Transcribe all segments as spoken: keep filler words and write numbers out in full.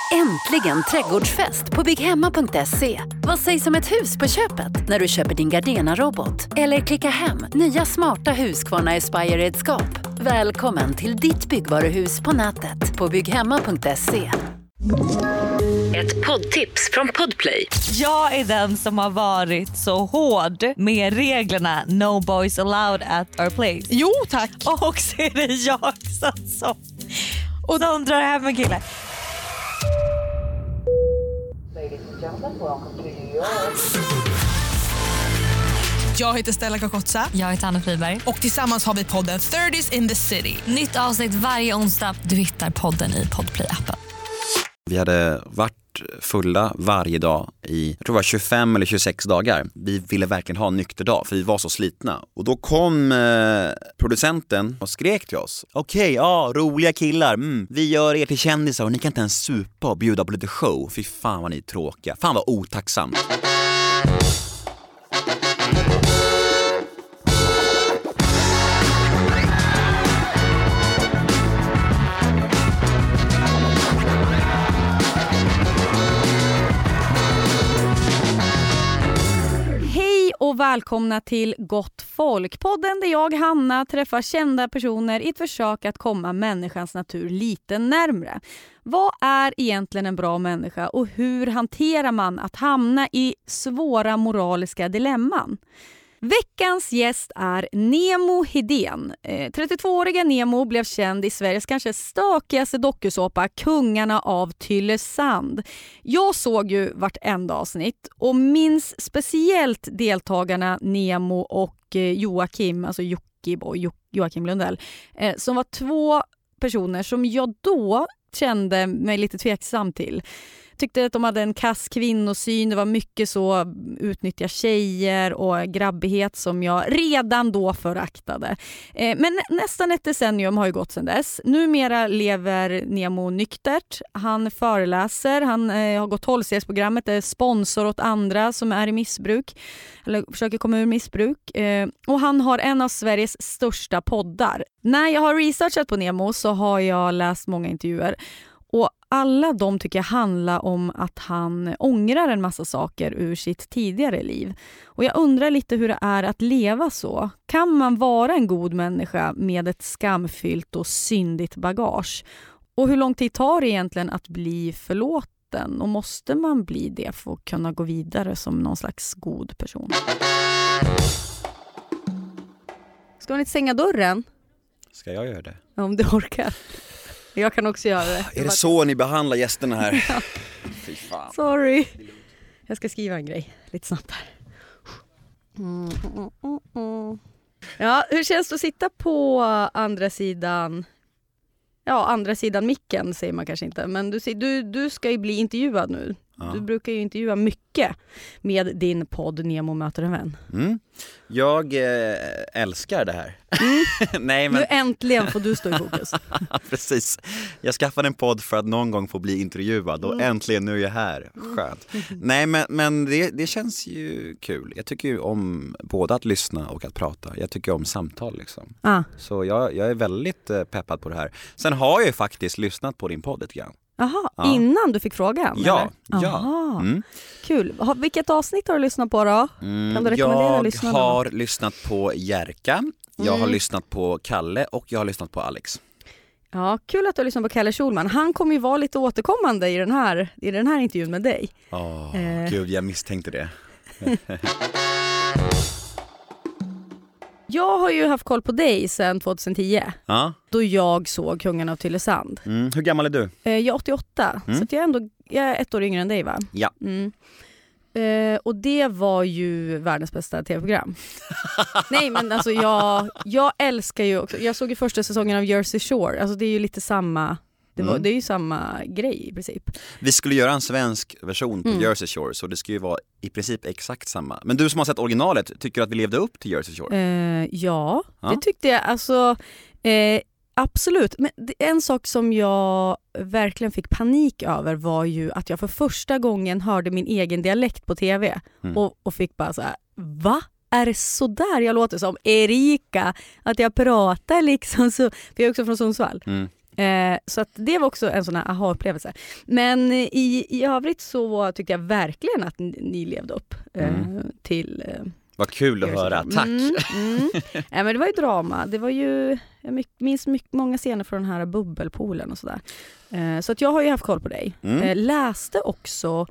Äntligen trädgårdsfest på bygghemma punkt se. Vad sägs om ett hus på köpet när du köper din Gardena-robot? Eller klicka hem nya smarta Husqvarna Aspire-redskap. Välkommen till ditt byggvaruhus på nätet på bygghemma punkt se. Ett poddtips från Podplay. Jag är den som har varit så hård med reglerna No boys allowed at our place. Jo, tack. Och så är det jag som och de drar hem en kille. Jag heter Stella Kakotsa. Jag heter Anna Friberg. Och tillsammans har vi podden thirties in the city. Nytt avsnitt varje onsdag. Du hittar podden i Podplay-appen. Vi hade varit fulla varje dag i, jag tror det var tjugofem eller tjugosex dagar. Vi ville verkligen ha en nykter dag för vi var så slitna. Och då kom eh, producenten och skrek till oss. Okej, okay, ja, roliga killar. Mm, vi gör er till kändisar och ni kan inte ens supa och bjuda på lite show. Fy fan vad ni är tråkiga. Fan vad otacksamt. Och välkomna till Gott folk, podden där jag, Hanna, träffar kända personer i ett försök att komma människans natur lite närmre. Vad är egentligen en bra människa och hur hanterar man att hamna i svåra moraliska dilemman? Veckans gäst är Nemo Hedén. trettiotvååriga Nemo blev känd i Sveriges kanske stökigaste dokusåpa Kungarna av Tylösand. Jag såg ju vartenda avsnitt och minns speciellt deltagarna Nemo och Joakim, alltså Jockiboi, jo- Joakim Lundell, som var två personer som jag då kände mig lite tveksam till. Tyckte att de hade en kass kvinnosyn. Det var mycket så utnyttja tjejer och grabbighet som jag redan då föraktade. Eh, men nästan ett decennium har ju gått sedan dess. Numera lever Nemo nyktert. Han föreläser. Han eh, har gått tolvstegsprogrammet. Det är sponsor åt andra som är i missbruk. Eller försöker komma ur missbruk. Eh, och han har en av Sveriges största poddar. När jag har researchat på Nemo så har jag läst många intervjuer. Och alla de tycker jag handlar om att han ångrar en massa saker ur sitt tidigare liv. Och jag undrar lite hur det är att leva så. Kan man vara en god människa med ett skamfyllt och syndigt bagage? Och hur lång tid tar det egentligen att bli förlåten? Och måste man bli det för att kunna gå vidare som någon slags god person? Ska man inte stänga dörren? Ska jag göra det? Om du orkar. Jag kan också göra det. Är det så ni behandlar gästerna här? Ja. Fy fan. Sorry. Jag ska skriva en grej lite snabbt här. Mm, mm, mm, mm. Ja, hur känns det att sitta på andra sidan? Ja, andra sidan micken säger man kanske inte. Men du, du, du ska ju bli intervjuad nu. Ja. Du brukar ju intervjua mycket med din podd Nemo möter en vän. Mm. Jag eh, älskar det här. Mm. Nej, men... Nu äntligen får du stå i fokus. Precis. Jag skaffade en podd för att någon gång få bli intervjuad och mm. äntligen nu är jag här. Skönt. Mm. Nej, men, men det, det känns ju kul. Jag tycker ju om både att lyssna och att prata. Jag tycker om samtal liksom. Ah. Så jag, jag är väldigt eh, peppad på det här. Sen har jag ju faktiskt lyssnat på din podd lite grann. Jaha, ja. Innan du fick frågan? Ja, eller? ja. Mm. Kul. Vilket avsnitt har du lyssnat på då? Mm, kan du rekommendera jag lyssnarna? har lyssnat på Jerka, jag mm. har lyssnat på Kalle och jag har lyssnat på Alex. Ja, kul att du har lyssnat på Kalle Schulman. Han kommer ju vara lite återkommande i den här, i den här intervjun med dig. Åh, oh, eh. gud, jag misstänkte det. Jag har ju haft koll på dig sedan tjugohundratio. Ja. Då jag såg Kungarna av Tylösand. Mm. Hur gammal är du? Eh, jag är åttioåtta. Mm. Så att jag, är ändå, jag är ett år yngre än dig, va? Ja. Mm. Eh, och det var ju världens bästa tv-program. Nej, men alltså jag, jag älskar ju också. Jag såg ju första säsongen av Jersey Shore. Alltså det är ju lite samma... Det, var, mm. det är ju samma grej i princip. Vi skulle göra en svensk version på mm. Jersey Shore, så det skulle ju vara i princip exakt samma. Men du som har sett originalet, tycker att vi levde upp till Jersey Shore? Eh, ja, ja, det tyckte jag. Alltså, eh, absolut. Men en sak som jag verkligen fick panik över var ju att jag för första gången hörde min egen dialekt på tv. Mm. Och, och fick bara så här, va? Är det så där jag låter som Erika? Att jag pratar liksom så. För jag är också från Sundsvall. Mm. Eh, så att det var också en sån här aha-upplevelse. Men i, i övrigt så tyckte jag verkligen att ni, ni levde upp eh, mm. till... Eh, Vad kul att höra, tack! Mm, mm. Ja, men det var ju drama. Det var ju, jag minns mycket, många scener från den här bubbelpoolen och sådär. Eh, så att jag har ju haft koll på dig. Mm. Eh, läste också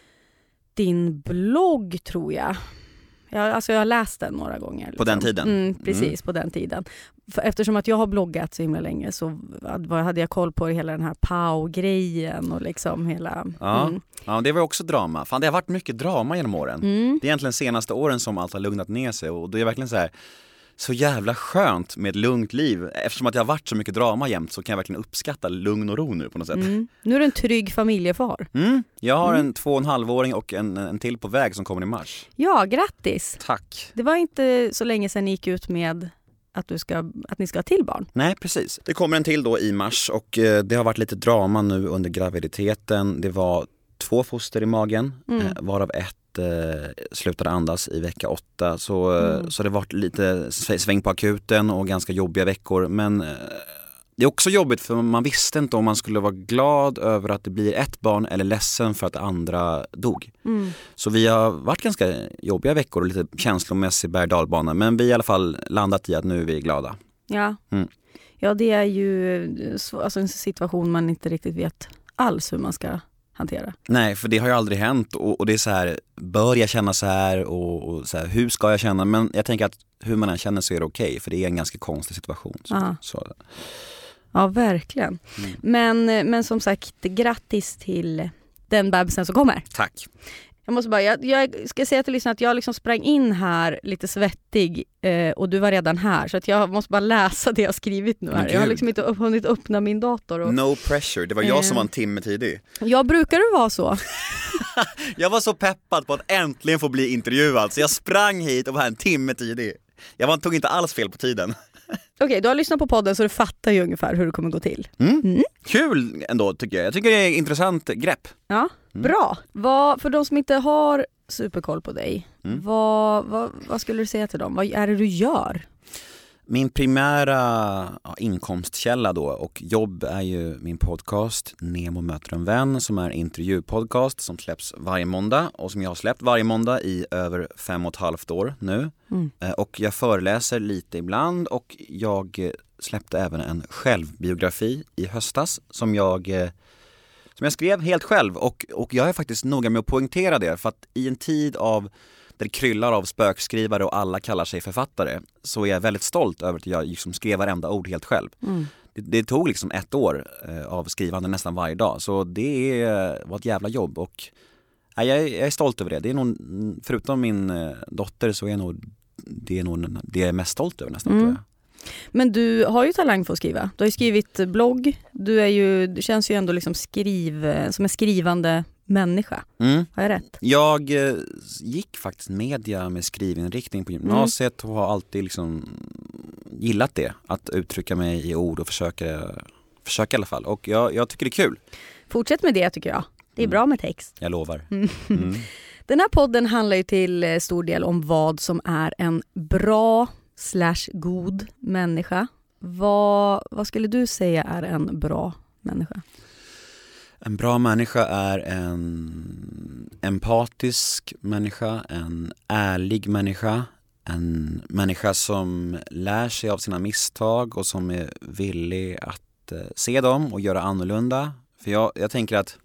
din blogg, tror jag. Jag, alltså jag har läst den några gånger. Liksom. På den tiden? Mm, precis, mm. på den tiden. För eftersom att jag har bloggat så himla länge så hade jag koll på hela den här P A O-grejen och liksom hela... Ja, mm. ja, det var också drama. Fan, det har varit mycket drama genom åren. Mm. Det är egentligen senaste åren som allt har lugnat ner sig och det är verkligen så här... Så jävla skönt med ett lugnt liv. Eftersom att jag har varit så mycket drama jämt så kan jag verkligen uppskatta lugn och ro nu på något sätt. Mm. Nu är du en trygg familjefar. Mm. Jag har mm. en två och en halvåring och en, en till på väg som kommer i mars. Ja, grattis. Tack. Det var inte så länge sedan ni gick ut med att, du ska, att ni ska ha till barn. Nej, precis. Det kommer en till då i mars och eh, det har varit lite drama nu under graviditeten. Det var två foster i magen, mm. eh, varav ett slutade andas i vecka åtta så, mm. så det var lite sväng på akuten och ganska jobbiga veckor, men det är också jobbigt för man visste inte om man skulle vara glad över att det blir ett barn eller ledsen för att det andra dog. Mm. Så vi har varit ganska jobbiga veckor och lite känslomässig berg- och dalbana, men vi har i alla fall landat i att nu är vi glada. Ja, mm. ja det är ju alltså en situation man inte riktigt vet alls hur man ska hantera. Nej, för det har ju aldrig hänt och, och det är så här, bör jag känna så här och, och så här, hur ska jag känna? Men jag tänker att hur man än känner så är det okej, för det är en ganska konstig situation. Så, så. Ja, verkligen. Mm. Men, men som sagt, grattis till den bebisen som kommer. Tack. Jag måste bara, jag, jag ska säga till lyssnarna att jag liksom sprang in här lite svettig eh, och du var redan här. Så att jag måste bara läsa det jag har skrivit nu här. Jag har liksom inte upp, hunnit öppna min dator. Och, no pressure, det var jag eh, som var en timme tidig. Jag brukar du vara så. Jag var så peppad på att äntligen få bli intervjuad så jag sprang hit och var en timme tidig. Jag var, tog inte alls fel på tiden. Okej, okay, du har lyssnat på podden så du fattar ju ungefär hur det kommer gå till. Mm. Mm. Kul ändå tycker jag. Jag tycker det är ett intressant grepp. Ja, mm. bra. Vad, för de som inte har superkoll på dig, mm. vad, vad, vad skulle du säga till dem? Vad är det du gör? Min primära ja, inkomstkälla då och jobb är ju min podcast Nemo möter en vän, som är en intervjupodcast som släpps varje måndag och som jag har släppt varje måndag i över fem och ett halvt år nu. Mm. Och jag föreläser lite ibland och jag släppte även en självbiografi i höstas som jag, som jag skrev helt själv och, och jag är faktiskt noga med att poängtera det, för att i en tid av där det kryllar av spökskrivare och alla kallar sig författare, så är jag väldigt stolt över att jag liksom skrev varenda ord helt själv. Mm. Det, det tog liksom ett år eh, av skrivande nästan varje dag, så det är, var ett jävla jobb och ja, jag, är, jag är stolt över det. Det är nog, förutom min eh, dotter så är nog, det är nog det jag är mest stolt över nästan. Mm. Men du har ju talang för att skriva. Du har ju skrivit blogg. Du är ju, du känns ju ändå liksom skriv, som en skrivande människa. Mm. Har jag rätt? Jag eh, gick faktiskt media med skrivinriktning på gymnasiet mm. och har alltid liksom gillat det. Att uttrycka mig i ord och försöka, försöka i alla fall. Och jag, jag tycker det är kul. Fortsätt med det tycker jag. Det är mm. bra med text. Jag lovar. Mm. Mm. Den här podden handlar ju till stor del om vad som är en bra slash god människa. Vad, vad skulle du säga är en bra människa? En bra människa är en empatisk människa, en ärlig människa, en människa som lär sig av sina misstag och som är villig att se dem och göra annorlunda. För jag, jag tänker att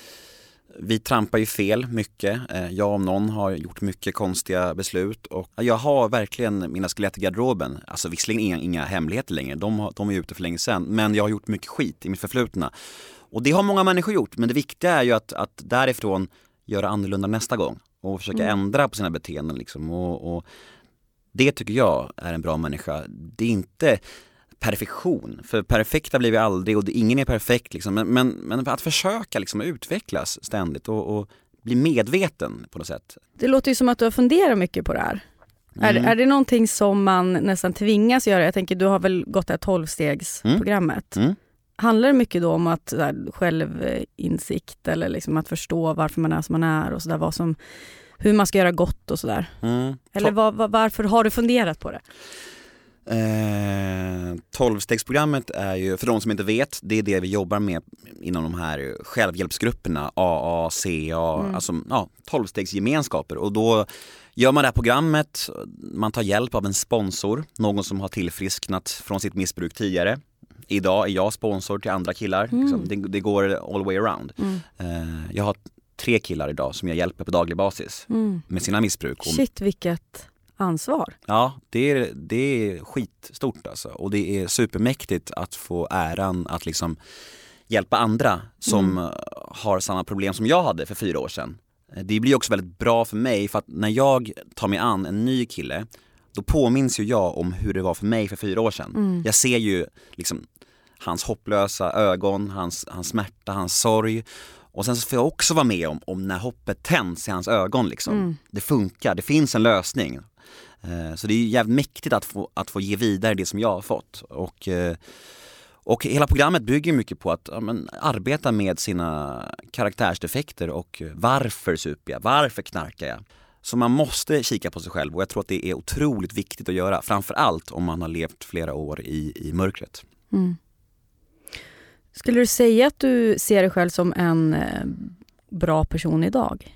vi trampar ju fel mycket. Jag om någon har gjort mycket konstiga beslut och jag har verkligen mina skelett i garderoben. Alltså visserligen inga, inga hemligheter längre, de, har, de är ute för länge sedan. Men jag har gjort mycket skit i mitt förflutna. Och det har många människor gjort, men det viktiga är ju att, att därifrån göra annorlunda nästa gång. Och försöka mm. ändra på sina beteenden liksom. Och, och det tycker jag är en bra människa. Det är inte perfektion, för perfekta blir vi aldrig och det, ingen är perfekt liksom. men, men, men att försöka liksom utvecklas ständigt och, och bli medveten på något sätt. Det låter ju som att du har funderat mycket på det här. Mm. Är, är det någonting som man nästan tvingas göra? Jag tänker, du har väl gått det här tolvstegsprogrammet. Mm. Mm. Handlar det mycket då om att så här, självinsikt eller liksom att förstå varför man är som man är och så där, vad som, hur man ska göra gott och sådär? Mm. Eller var, var, varför har du funderat på det? Eh, tolvstegsprogrammet är ju, för de som inte vet, det är det vi jobbar med inom de här självhjälpsgrupperna A A, C A, mm. alltså ja, tolvstegsgemenskaper. Och då gör man det här programmet, man tar hjälp av en sponsor, någon som har tillfrisknat från sitt missbruk tidigare. Idag är jag sponsor till andra killar, mm. liksom, det, det går all way around. Mm. Eh, jag har tre killar idag som jag hjälper på daglig basis mm. med sina missbruk. Shit, vilket ansvar. Ja, det är, det är skitstort alltså. Och det är supermäktigt att få äran att liksom hjälpa andra som mm. har samma problem som jag hade för fyra år sedan. Det blir också väldigt bra för mig, för att när jag tar mig an en ny kille, då påminns ju jag om hur det var för mig för fyra år sedan. Mm. Jag ser ju liksom hans hopplösa ögon, hans, hans smärta, hans sorg. Och sen så får jag också vara med om, om när hoppet tänds i hans ögon liksom. Mm. Det funkar, det finns en lösning. Eh, så det är jävligt mäktigt att få, att få ge vidare det som jag har fått. Och, eh, och hela programmet bygger mycket på att ja, men, arbeta med sina karaktärsdefekter och varför super jag, varför knarkar jag. Så man måste kika på sig själv, och jag tror att det är otroligt viktigt att göra. Framförallt om man har levt flera år i, i mörkret. Mm. Skulle du säga att du ser dig själv som en eh, bra person idag?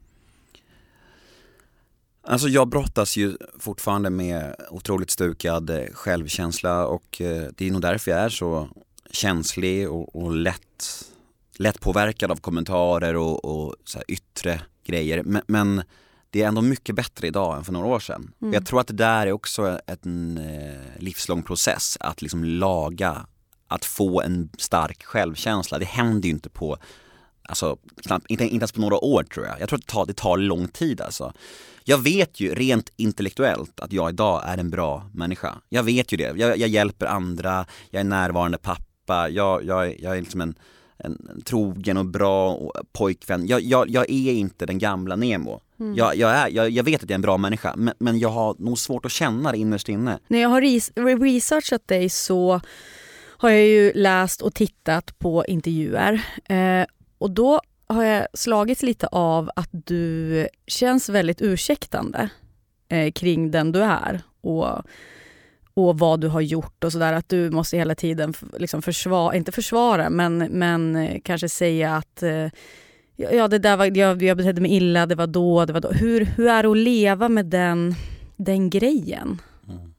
Alltså jag brottas ju fortfarande med otroligt stukad självkänsla, och eh, det är nog därför jag är så känslig och, och lätt, lätt påverkad av kommentarer och, och så här yttre grejer. Men, men det är ändå mycket bättre idag än för några år sedan. Mm. Jag tror att det där är också en eh, livslång process att liksom laga, att få en stark självkänsla. Det händer ju inte på, alltså, knappt, inte, inte ens på några år tror jag. Jag tror att det tar, det tar lång tid alltså. Jag vet ju rent intellektuellt att jag idag är en bra människa. Jag vet ju det. Jag, jag hjälper andra, jag är närvarande pappa, jag, jag, jag är liksom en, en, en trogen och bra pojkvän. Jag, jag, jag är inte den gamla Nemo. Mm. Jag, jag, är, jag, jag vet att jag är en bra människa, men, men jag har nog svårt att känna det innerst inne. När jag har res- researchat dig så har jag ju läst och tittat på intervjuer. Eh, och då har jag slagits lite av att du känns väldigt ursäktande eh, kring den du är. Och, och vad du har gjort och sådär. Att du måste hela tiden liksom försvara, inte försvara, men, men kanske säga att eh, ja, det där var, jag, jag betedde mig illa, det var då, det var då. Hur, hur är det att leva med den, den grejen? Mm.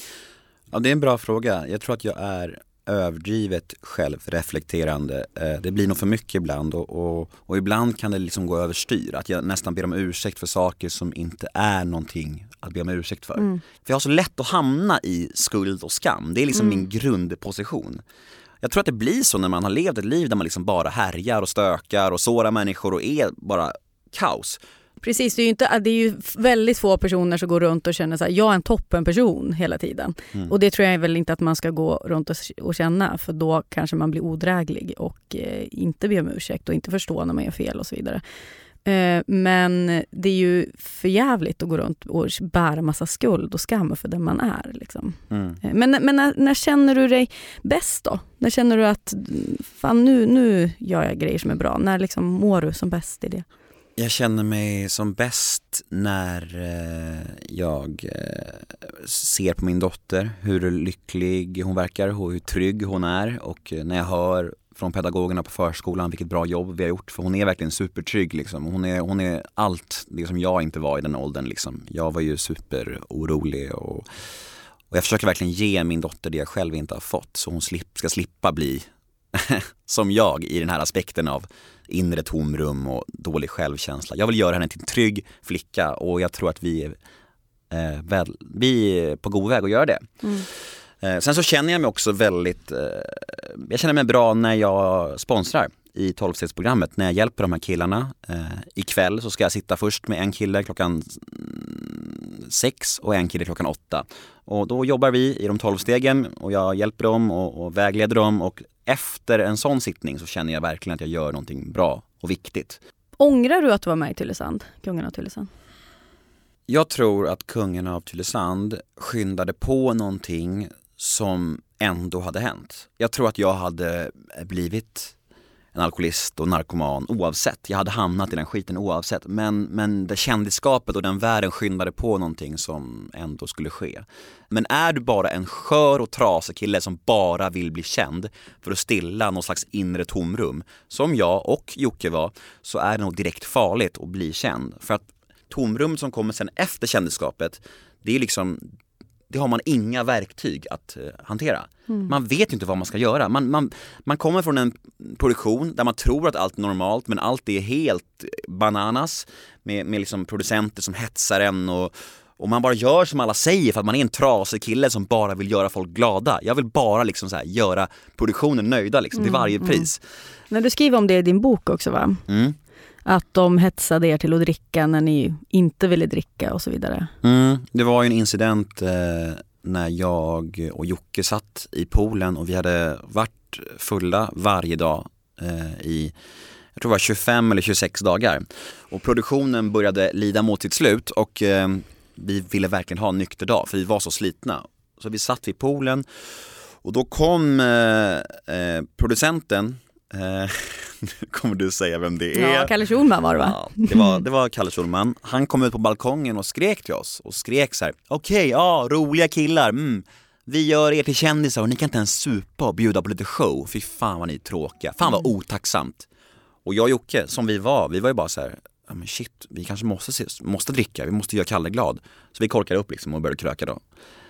Ja, det är en bra fråga. Jag tror att jag är överdrivet självreflekterande. Det blir nog för mycket ibland, och, och, och ibland kan det liksom gå överstyr. Att jag nästan ber om ursäkt för saker som inte är någonting att be om ursäkt för. Mm. För jag har så lätt att hamna i skuld och skam. Det är liksom mm. min grundposition. Jag tror att det blir så när man har levt ett liv där man liksom bara härjar och stökar och sårar människor och är bara kaos. Precis, det är ju, inte, det är ju väldigt få personer som går runt och känner så här, jag är en toppen person hela tiden. Mm. Och det tror jag väl inte att man ska gå runt och, och känna, för då kanske man blir odräglig och eh, inte ber om ursäkt och inte förstår när man gör fel och så vidare. Eh, men det är ju för jävligt att gå runt och bära massa skuld och skam för den man är. Liksom. Mm. Eh, men men när, när känner du dig bäst då? När känner du att fan, nu, nu gör jag grejer som är bra? När liksom mår du som bäst i det? Jag känner mig som bäst när eh, jag eh, ser på min dotter hur lycklig hon verkar och hur trygg hon är, och när jag hör från pedagogerna på förskolan vilket bra jobb vi har gjort, för hon är verkligen supertrygg liksom. Hon är, hon är allt det som jag inte var i den åldern liksom. Jag var ju superorolig, och, och jag försöker verkligen ge min dotter det jag själv inte har fått, så hon slip, ska slippa bli som jag i den här aspekten av inre tomrum och dålig självkänsla. Jag vill göra henne till en trygg flicka, och jag tror att vi är, eh, väl, vi är på god väg att göra det. Mm. Eh, sen så känner jag mig också väldigt, eh, jag känner mig bra när jag sponsrar i tolvstegsprogrammet, när jag hjälper de här killarna. Eh, ikväll så ska jag sitta först med en kille klockan sex och en kille klockan åtta. Och då jobbar vi i de tolv stegen, och jag hjälper dem och, och vägleder dem, och efter en sån sittning så känner jag verkligen att jag gör någonting bra och viktigt. Ångrar du att du var med i Tylösand, Kungen av Tylösand? Jag tror att Kungen av Tylösand skyndade på någonting som ändå hade hänt. Jag tror att jag hade blivit en alkoholist och narkoman oavsett. Jag hade hamnat i den skiten oavsett. Men, men det kändisskapet och den världen skyndade på någonting som ändå skulle ske. Men är du bara en skör och trasig kille som bara vill bli känd för att stilla någon slags inre tomrum, som jag och Jocke var, så är det nog direkt farligt att bli känd. För att tomrum som kommer sen efter kändisskapet, det är liksom... det har man inga verktyg att uh, hantera. Mm. Man vet ju inte vad man ska göra. Man, man, man kommer från en produktion där man tror att allt är normalt, men allt är helt bananas med, med liksom producenter som hetsar en och, och man bara gör som alla säger för att man är en trasig kille som bara vill göra folk glada. Jag vill bara liksom så här, göra produktionen nöjda liksom, till varje pris. Mm. När du skriver om det i din bok också, va? Mm. Att de hetsade er till att dricka när ni inte ville dricka och så vidare. Mm, det var ju en incident eh, när jag och Jocke satt i poolen och vi hade varit fulla varje dag eh, i, jag tror det var tjugofem eller tjugosex dagar. Och produktionen började lida mot sitt slut och eh, vi ville verkligen ha en nykter dag för vi var så slitna. Så vi satt vid poolen och då kom eh, eh, producenten. Eh, nu kommer du säga vem det är. Ja, Kalle Schulman var det, va? Ja, det var, det var Kalle Schulman. Han kom ut på balkongen och skrek till oss. Och skrek så här: okej, okay, ja, roliga killar. Mm. Vi gör er till kändisar och ni kan inte ens supa och bjuda på lite show. Fy fan vad ni är tråkiga. Fan vad otacksamt. Och jag och Jocke, som vi var, vi var ju bara så här: ja men shit, vi kanske måste, måste dricka. Vi måste göra Kalle glad. Så vi korkade upp liksom och började kröka då.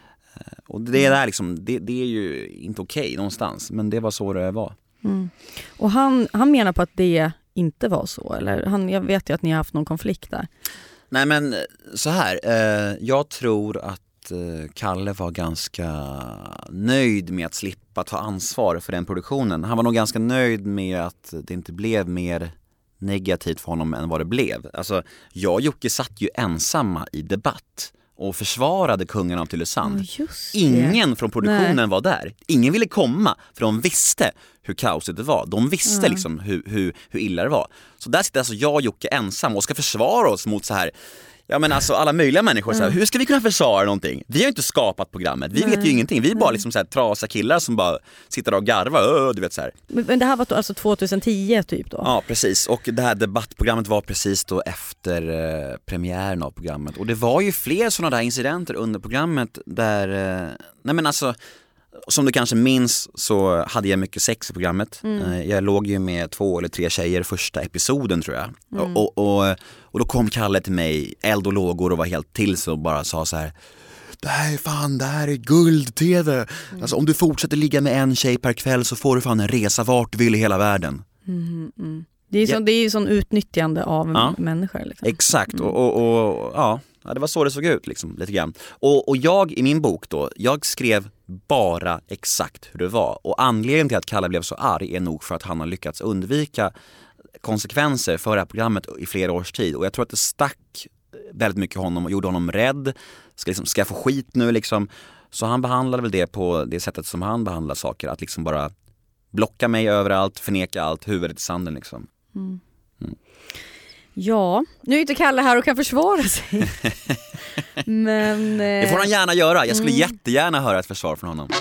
Och det där liksom, det, det är ju inte okej okay någonstans. Men det var så det var. Mm. Och han, han menar på att det inte var så, eller han, jag vet ju att ni har haft någon konflikt där. Nej men så här, eh, jag tror att eh, Kalle var ganska nöjd med att slippa ta ansvar för den produktionen. Han var nog ganska nöjd med att det inte blev mer negativt för honom än vad det blev. Alltså, jag och Jocke satt ju ensamma i debatt och försvarade kungen av Tylösand. Oh, Ingen från produktionen Nej. var där. Ingen ville komma för de visste hur kaosigt det var. De visste mm. liksom hur, hur, hur illa det var. Så där sitter alltså jag och Jocke ensam och ska försvara oss mot så här. Ja men alltså alla möjliga människor så här, hur ska vi kunna försvara någonting? Vi har ju inte skapat programmet. Vi Nej. vet ju ingenting. Vi är bara liksom så här trasiga killar som bara sitter och garvar, du vet så här. Men det här var då, alltså tjugohundratio typ då? Ja, precis. Och det här debattprogrammet var precis då efter eh, premiären av programmet. Och det var ju fler sådana där incidenter under programmet där eh, nej men alltså, som du kanske minns så hade jag mycket sex i programmet. Mm. Jag låg ju med två eller tre tjejer första episoden tror jag. Mm. Och, och, och då kom Kalle till mig, eld och lågor och var helt till så och bara sa så här: det här är fan, det här är guld-tv. Mm. Alltså om du fortsätter ligga med en tjej per kväll så får du fan en resa vart du vill i hela världen. Mm, mm. Det är ju sån, ja. sån utnyttjande av ja. människor. Liksom. Exakt, mm. och, och, och ja. Ja, det var så det såg ut liksom, lite grann. Och, och jag i min bok då, jag skrev bara exakt hur det var. Och anledningen till att Kalle blev så arg är nog för att han har lyckats undvika konsekvenser för det här programmet i flera års tid. Och jag tror att det stack väldigt mycket honom och gjorde honom rädd. Ska, liksom, ska jag få skit nu liksom? Så han behandlade väl det på det sättet som han behandlar saker. Att liksom bara blocka mig överallt, förneka allt, huvudet i sanden liksom. Mm. Mm. Ja, nu är inte Kalle här och kan försvara sig. Men, det får han gärna göra. Jag skulle mm. jättegärna höra ett försvar från honom.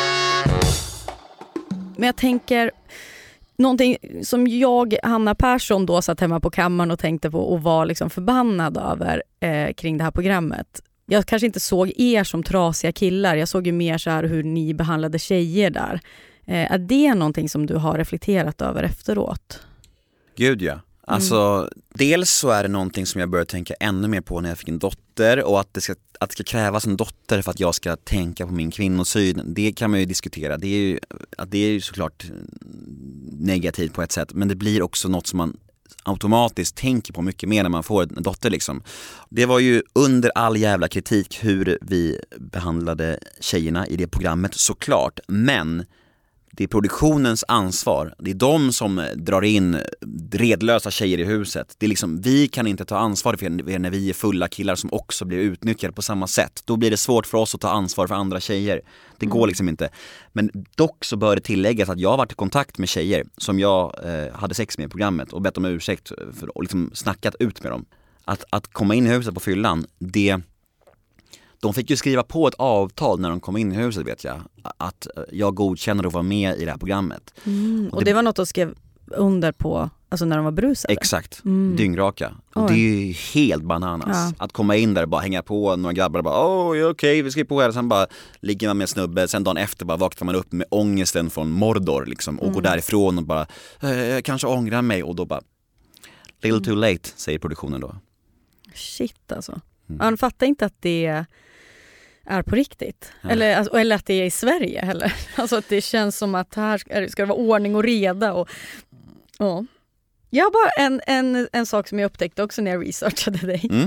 Men jag tänker, någonting som jag, Hanna Persson, då satt hemma på kammaren och tänkte på och var liksom förbannad över eh, kring det här programmet. Jag kanske inte såg er som trasiga killar. Jag såg ju mer så här hur ni behandlade tjejer där. Eh, är det någonting som du har reflekterat över efteråt? Gud ja. Alltså, mm. dels så är det någonting som jag började tänka ännu mer på när jag fick en dotter, och att det ska, att det ska krävas en dotter för att jag ska tänka på min kvinnosyn, det kan man ju diskutera. Det är ju, att det är ju såklart negativt på ett sätt, men det blir också något som man automatiskt tänker på mycket mer när man får en dotter liksom. Det var ju under all jävla kritik hur vi behandlade tjejerna i det programmet, såklart, men det är produktionens ansvar. Det är de som drar in redlösa tjejer i huset. Det är liksom, vi kan inte ta ansvar för det när vi är fulla killar som också blir utnyttjade på samma sätt. Då blir det svårt för oss att ta ansvar för andra tjejer. Det går liksom inte. Men dock så bör det tilläggas att jag har varit i kontakt med tjejer som jag eh, hade sex med i programmet och bett om ursäkt för, och liksom snackat ut med dem. Att, att komma in i huset på fyllan, det... De fick ju skriva på ett avtal när de kom in i huset, vet jag, att jag godkänner att vara med i det här programmet. Mm, och, och det, det var något de skrev under på, alltså när de var brusade? Exakt, Mm. dyngraka. Och Oj. det är ju helt bananas. Ja. Att komma in där och bara hänga på några grabbar och bara, åh okej, okay, vi ska på här. Sen bara ligger man med en snubbe, sen dagen efter bara vaknar man upp med ångesten från Mordor liksom, och Mm. går därifrån och bara, eh, jag kanske ångrar mig, och då bara, little too late, säger produktionen då. Shit alltså. Mm. Han fattar inte att det är på riktigt. Ja. Eller, alltså, eller att det är i Sverige heller. Alltså att det känns som att här ska, ska det vara ordning och reda. Och, ja. Jag har bara en, en, en sak som jag upptäckte också när jag researchade dig. Mm.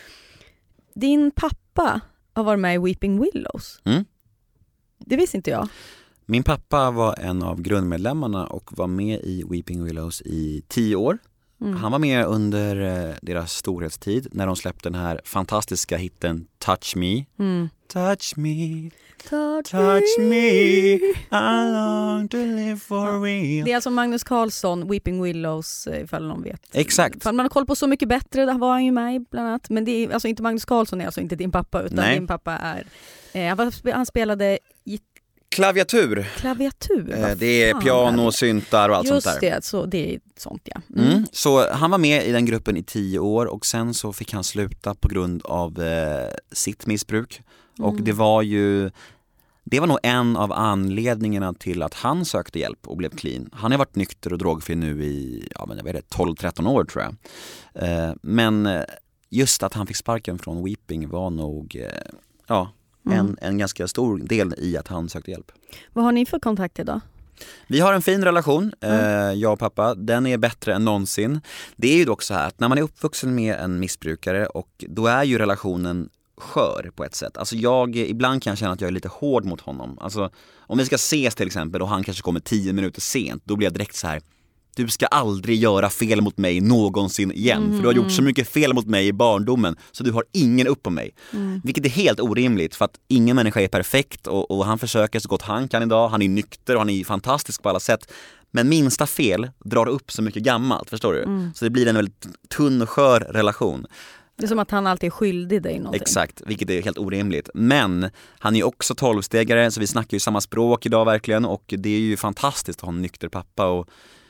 Din pappa har varit med i Weeping Willows. Mm. Det visste inte jag. Min pappa var en av grundmedlemmarna och var med i Weeping Willows i tio år. Mm. Han var med under eh, deras storhetstid när de släppte den här fantastiska hitten Touch Me. Mm. Touch me, Touch, touch me, I long to live for real. Det är alltså Magnus Carlsson, Weeping Willows, ifall någon vet. Exakt. Ifall man har koll på Så mycket bättre, där var han ju med bland annat. Men det är alltså inte Magnus Carlsson, är alltså inte din pappa, utan Nej. din pappa är... Eh, han, var, han spelade i Klaviatur. klaviatur. Eh, Vad det är fan piano, det? syntar och allt Just sånt där. det, så det är sånt ja. Mm. Mm. Så han var med i den gruppen i tio år och sen så fick han sluta på grund av eh, sitt missbruk. Och Mm. det var ju, det var nog en av anledningarna till att han sökte hjälp och blev clean. Han har varit nykter och drogfri nu i ja, men jag vet inte, tolv tretton år tror jag. Eh, men just att han fick sparken från Weeping var nog eh, ja, Mm. en, en ganska stor del i att han sökte hjälp. Vad har ni för kontakt idag? Vi har en fin relation, Mm. eh, jag och pappa. Den är bättre än någonsin. Det är ju dock så här att när man är uppvuxen med en missbrukare, och då är ju relationen skör på ett sätt. Alltså jag, ibland kan jag känna att jag är lite hård mot honom. Alltså om vi ska ses till exempel och han kanske kommer tio minuter sent, då blir jag direkt så här: du ska aldrig göra fel mot mig någonsin igen. Mm. För du har gjort så mycket fel mot mig i barndomen, så du har ingen upp på mig. Mm. Vilket är helt orimligt, för att ingen människa är perfekt. Och, och han försöker så gott han kan idag. Han är nykter och han är fantastisk på alla sätt. Men minsta fel drar upp så mycket gammalt, förstår du? Mm. Så det blir en väldigt tunn och skör relation. Det är som att han alltid är skyldig dig någonting. Exakt, vilket är helt orimligt. Men han är ju också tolvstegare, så vi snackar ju samma språk idag verkligen. Och det är ju fantastiskt att ha en nykter pappa. Och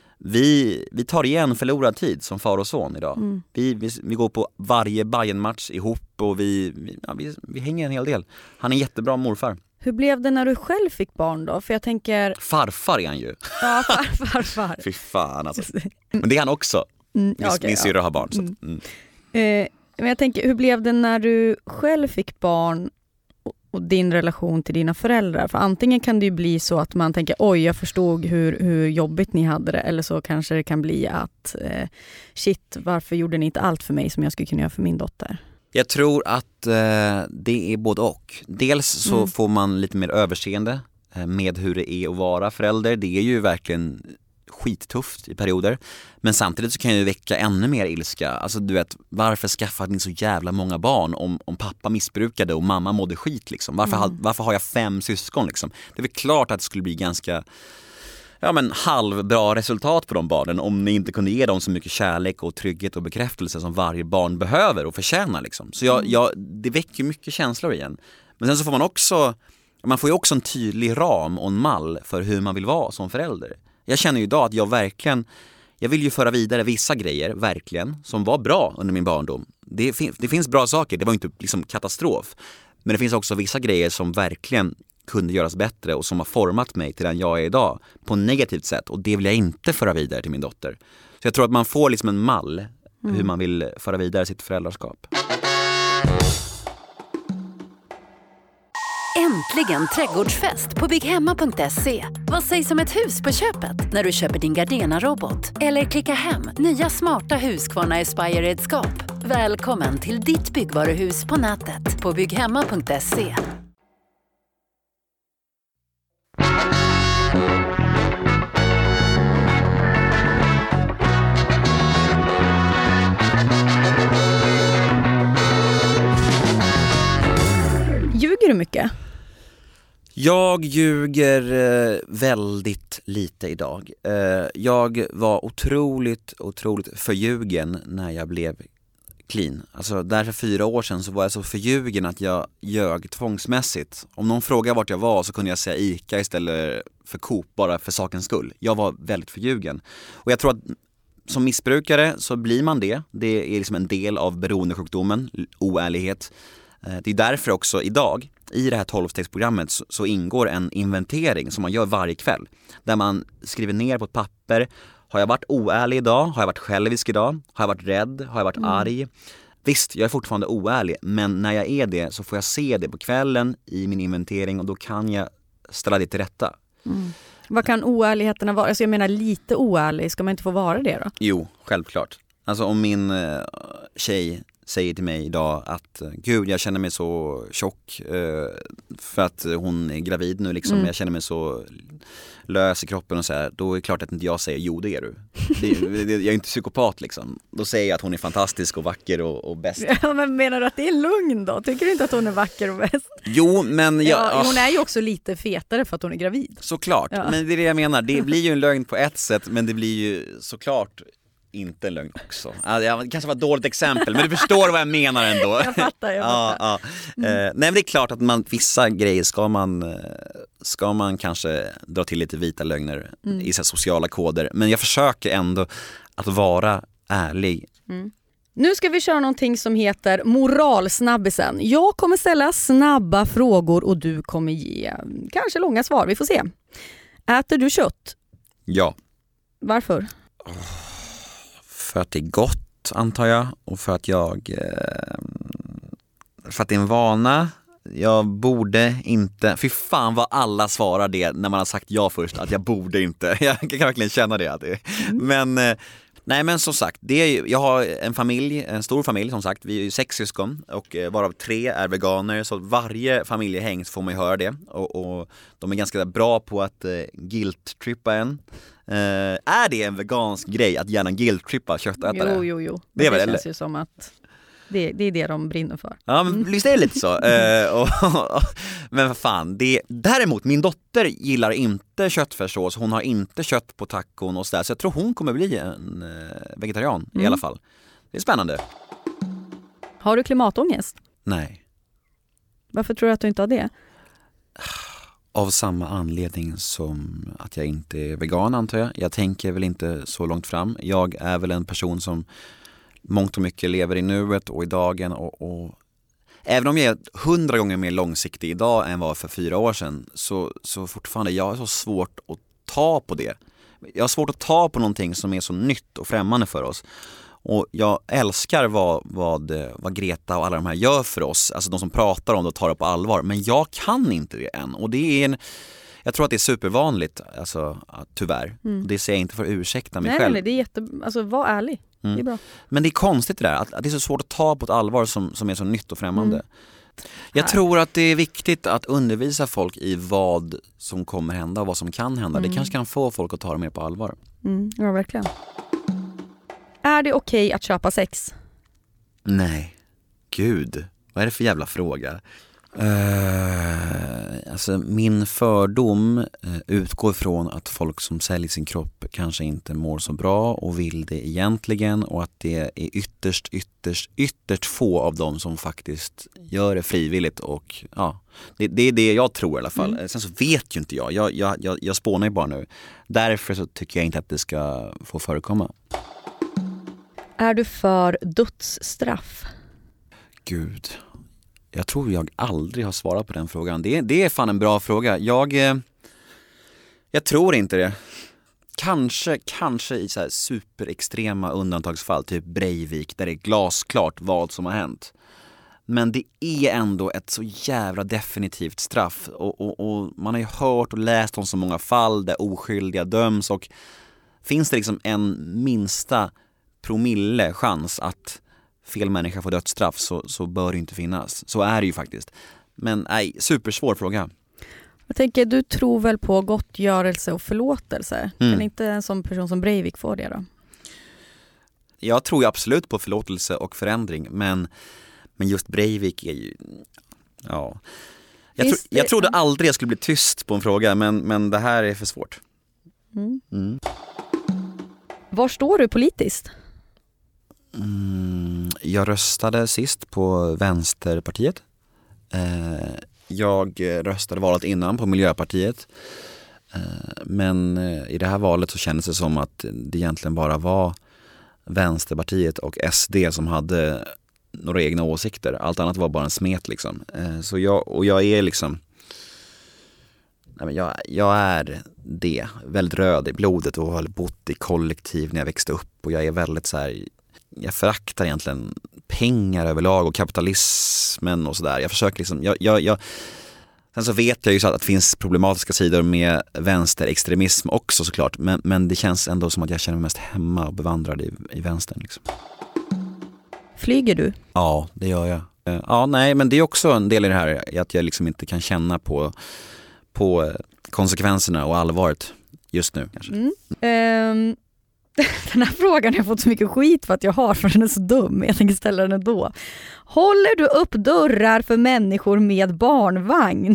vi, vi tar igen förlorad tid som far och son idag. Mm. Vi, vi, vi går på varje Bayern-match ihop och vi, vi, ja, vi, vi hänger en hel del. Han är en jättebra morfar. Hur blev det när du själv fick barn då? För jag tänker... Farfar är han ju. Ja, farfar, farfar. Fy fan alltså. Men det är han också. Mm, Min, ja, okej, min ja. syrra har barn. Så. att, Mm. Eh, men jag tänker, hur blev det när du själv fick barn och, och din relation till dina föräldrar? För antingen kan det ju bli så att man tänker, oj jag förstod hur, hur jobbigt ni hade det. Eller så kanske det kan bli att, eh, shit varför gjorde ni inte allt för mig som jag skulle kunna göra för min dotter? Jag tror att eh, det är både och. Dels så Mm. får man lite mer överseende eh, med hur det är att vara förälder. Det är ju verkligen skittufft i perioder. Men samtidigt så kan jag väcka ännu mer ilska. Alltså du vet, varför skaffade ni så jävla många barn om, om pappa missbrukade och mamma mådde skit liksom? Varför, Mm. ha, varför har jag fem syskon liksom? Det är väl klart att det skulle bli ganska ja, men halvbra resultat på de barnen om ni inte kunde ge dem så mycket kärlek och trygghet och bekräftelse som varje barn behöver och förtjänar liksom. Så jag, jag, det väcker mycket känslor igen. Men sen så får man också, man får ju också en tydlig ram och en mall för hur man vill vara som förälder. Jag känner ju idag att jag verkligen, jag vill ju föra vidare vissa grejer, verkligen, som var bra under min barndom. Det, fin- det finns bra saker, det var inte liksom katastrof. Men det finns också vissa grejer som verkligen kunde göras bättre och som har format mig till den jag är idag på ett negativt sätt. Och det vill jag inte föra vidare till min dotter. Så jag tror att man får liksom en mall Mm. hur man vill föra vidare sitt föräldraskap. Äntligen trädgårdsfest på bygghemma punkt se. Vad sägs om ett hus på köpet när du köper din Gardena-robot? Eller klicka hem nya smarta Husqvarna Aspire-redskap. Välkommen till ditt byggvaruhus på nätet på bygghemma punkt se. Ljuger du mycket? Jag ljuger eh, väldigt lite idag. Eh, jag var otroligt, otroligt förljugen när jag blev clean. Alltså där för fyra år sedan så var jag så förljugen att jag ljög tvångsmässigt. Om någon frågade vart jag var så kunde jag säga Ica istället för Coop bara för sakens skull. Jag var väldigt förljugen. Och jag tror att som missbrukare så blir man det. Det är liksom en del av beroendesjukdomen, oärlighet. Det är därför också idag i det här tolvstegsprogrammet så, så ingår en inventering som man gör varje kväll. Där man skriver ner på ett papper: har jag varit oärlig idag? Har jag varit självisk idag? Har jag varit rädd? Har jag varit mm. arg? Visst, jag är fortfarande oärlig, men när jag är det så får jag se det på kvällen i min inventering och då kan jag ställa det till rätta. Mm. Vad kan oärligheterna vara? Alltså jag menar lite oärlig, ska man inte få vara det då? Jo, självklart. Alltså om min eh, tjej säger till mig idag att gud, jag känner mig så tjock eh, för att hon är gravid nu liksom, mm. jag känner mig så lös i kroppen och så här, då är det klart att inte jag säger jo det är du. Det, det, jag är inte psykopat liksom. Då säger jag att hon är fantastisk och vacker och, och bäst. Ja, men menar du att det är lugn då? Tycker du inte att hon är vacker och bäst? Jo, men jag, ja, hon är ju också lite fetare för att hon är gravid. Såklart, ja. Men det är det jag menar. Det blir ju en lögn på ett sätt, men det blir ju såklart inte en lögn också. Alltså, det kanske var ett dåligt exempel, men du förstår vad jag menar ändå. Jag fattar, jag fattar. Ja, ja. Mm. Eh, nej, men det är klart att man, vissa grejer ska man, ska man kanske dra till lite vita lögner mm. i så här sociala koder. Men jag försöker ändå att vara ärlig. Mm. Nu ska vi köra någonting som heter moralsnabbisen. Jag kommer ställa snabba frågor och du kommer ge kanske långa svar. Vi får se. Äter du kött? Ja. Varför? Oh. För att det är gott, antar jag. Och för att jag... Eh, för att det är en vana. Jag borde inte... Fy fan vad alla svarar det när man har sagt ja först. Att jag borde inte. Jag kan verkligen känna det. Att det mm. Men... Eh, nej men som sagt, det är, jag har en familj, en stor familj som sagt. Vi är ju sex syskon och varav tre är veganer. Så varje familjehäng får man ju höra det. Och, och de är ganska bra på att eh, guilt-trippa en. Uh, är det en vegansk grej att gärna guilt-trippa köttätare? Jo, jo, jo. Det, är det väl, känns ju som att det, det är det de brinner för. Ja, men visst är det lite så. uh, och, och, men vad fan, det, däremot min dotter gillar inte köttfärssås. Hon har inte kött på tacon och sådär. Så jag tror hon kommer bli en uh, vegetarian mm. i alla fall. Det är spännande. Har du klimatångest? Nej. Varför tror du att du inte har det? Av samma anledning som att jag inte är vegan, antar jag. Jag tänker väl inte så långt fram. Jag är väl en person som mångt och mycket lever i nuet och i dagen. Och, och även om jag är hundra gånger mer långsiktig idag än vad för fyra år sedan så, så fortfarande jag har så svårt att ta på det. Jag har svårt att ta på någonting som är så nytt och främmande för oss. Och jag älskar vad, vad, vad Greta och alla de här gör för oss. Alltså de som pratar om det och tar det på allvar. Men jag kan inte det än. Och det är en, jag tror att det är supervanligt, alltså, tyvärr. Mm. Det säger jag inte för att ursäkta mig nej, själv. Nej, det är jätte... Alltså, var ärlig. Mm. Det är bra. Men det är konstigt det där. Att, att det är så svårt att ta på ett allvar som, som är så nytt och främmande. Mm. Jag tror att det är viktigt att undervisa folk i vad som kommer hända och vad som kan hända. Mm. Det kanske kan få folk att ta det mer på allvar. Mm. Ja, verkligen. Är det okej okay att köpa sex? Nej. Gud, vad är det för jävla fråga? Uh, alltså min fördom uh, utgår från att folk som säljer sin kropp kanske inte mår så bra och vill det egentligen, och att det är ytterst, ytterst, ytterst få av dem som faktiskt gör det frivilligt. Och ja, det, det är det jag tror i alla fall. Mm. Sen så vet ju inte jag. Jag, jag, jag, jag spånar ju bara nu. Därför så tycker jag inte att det ska få förekomma. Är du för dödsstraff? Gud, jag tror jag aldrig har svarat på den frågan. Det, det är fan en bra fråga. Jag, eh, jag tror inte det. Kanske, kanske i så här superextrema undantagsfall, typ Breivik, där det är glasklart vad som har hänt. Men det är ändå ett så jävla definitivt straff. Och, och, och man har ju hört och läst om så många fall där oskyldiga döms. Och finns det liksom en minsta promille chans att fel människa får dödsstraff så, så bör det inte finnas. Så är det ju faktiskt. Men nej, supersvår fråga. Jag tänker, du tror väl på gottgörelse och förlåtelse? Mm. Kan inte en sån person som Breivik få det då? Jag tror ju absolut på förlåtelse och förändring. Men, men just Breivik är ju... Ja. Jag, tro, jag trodde aldrig jag skulle bli tyst på en fråga, men, men det här är för svårt. Mm. Mm. Var står du politiskt? Mm, jag röstade sist på Vänsterpartiet. Eh, jag röstade valet innan på Miljöpartiet. Men i det här valet så kändes det som att det egentligen bara var Vänsterpartiet och S D som hade några egna åsikter. Allt annat var bara en smet liksom. Så jag, och jag är liksom nej men jag, jag är det, väldigt röd i blodet och har bott i kollektiv när jag växte upp, och jag är väldigt så här, jag föraktar egentligen pengar överlag och kapitalismen och sådär. Jag försöker liksom, jag, jag, jag sen så vet jag ju så att det finns problematiska sidor med vänsterextremism också såklart, men, men det känns ändå som att jag känner mig mest hemma och bevandrad i, i vänstern liksom. Flyger du? Ja, det gör jag. Ja, nej, men det är också en del i det här att jag liksom inte kan känna på, på konsekvenserna och allvaret just nu kanske. Mm. Um, den här frågan har jag fått så mycket skit för att jag har, för den är så dum. Jag tänker ställa den ändå. Håller du upp dörrar för människor med barnvagn?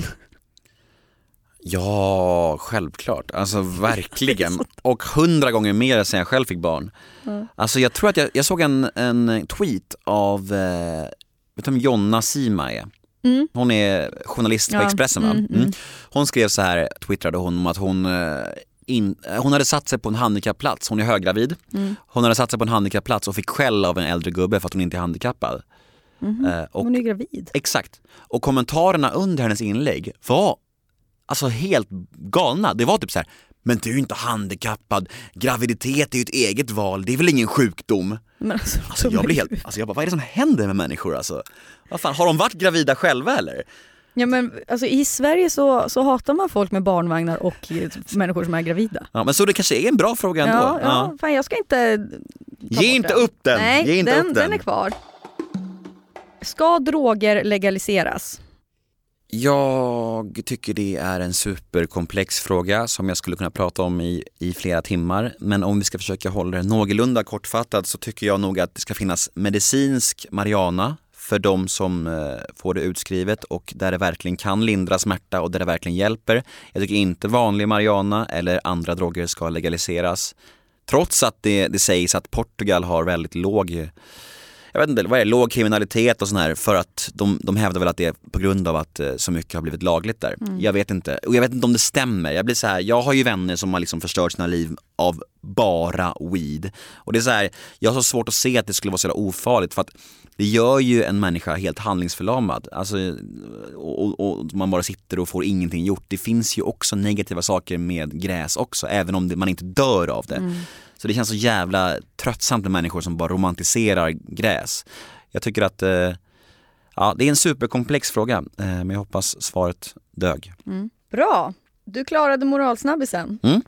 Ja, självklart. Alltså verkligen. Och hundra gånger mer sen jag själv fick barn. Mm. Alltså jag tror att jag, jag såg en, en tweet av eh, vet du om Jonna Sima är? Mm. Hon är journalist på ja. Expressen va? Mm, mm. Hon skrev så här, twittrade hon om att hon in, hon hade satt sig på en handikappplats. Hon är höggravid. Mm. Hon hade satt sig på en handikappplats och fick skäll av en äldre gubbe för att hon inte är handikappad. Mm. Eh, och, hon är gravid. Exakt. Och kommentarerna under hennes inlägg var alltså helt galna. Det var typ så här: men du är ju inte handikappad. Graviditet är ju ett eget val. Det är väl ingen sjukdom. Men alltså, alltså jag blir helt alltså jag bara, vad är det som händer med människor alltså? Vad fan, har de varit gravida själva eller? Ja men alltså i Sverige så, så hatar man folk med barnvagnar och människor som är gravida. Ja, men så det kanske är en bra fråga ändå. Ja, ja. ja. Fan, jag ska inte Ge inte den. upp den. Nej, Ge inte den, upp den. den är kvar. Ska droger legaliseras? Jag tycker det är en superkomplex fråga som jag skulle kunna prata om i, i flera timmar. Men om vi ska försöka hålla det någorlunda kortfattat så tycker jag nog att det ska finnas medicinsk marijuana för de som eh, får det utskrivet och där det verkligen kan lindra smärta och där det verkligen hjälper. Jag tycker inte vanlig marijuana eller andra droger ska legaliseras. Trots att det, det sägs att Portugal har väldigt låg... Jag vet inte, vad är det? Låg kriminalitet och sån här, för att de, de hävdar väl att det är på grund av att så mycket har blivit lagligt där. Mm. Jag vet inte. Och jag vet inte om det stämmer. Jag blir så här, jag har ju vänner som har liksom förstört sina liv av bara weed. Och det är så här, jag har så svårt att se att det skulle vara så ofarligt, för att det gör ju en människa helt handlingsförlamad. Alltså, och, och, och man bara sitter och får ingenting gjort. Det finns ju också negativa saker med gräs också, även om det, man inte dör av det. Mm. Så det känns så jävla tröttsamt med människor som bara romantiserar gräs. Jag tycker att eh, ja, det är en superkomplex fråga, eh, men jag hoppas svaret dög. Mm. Bra, du klarade moralsnabbisen. Mm.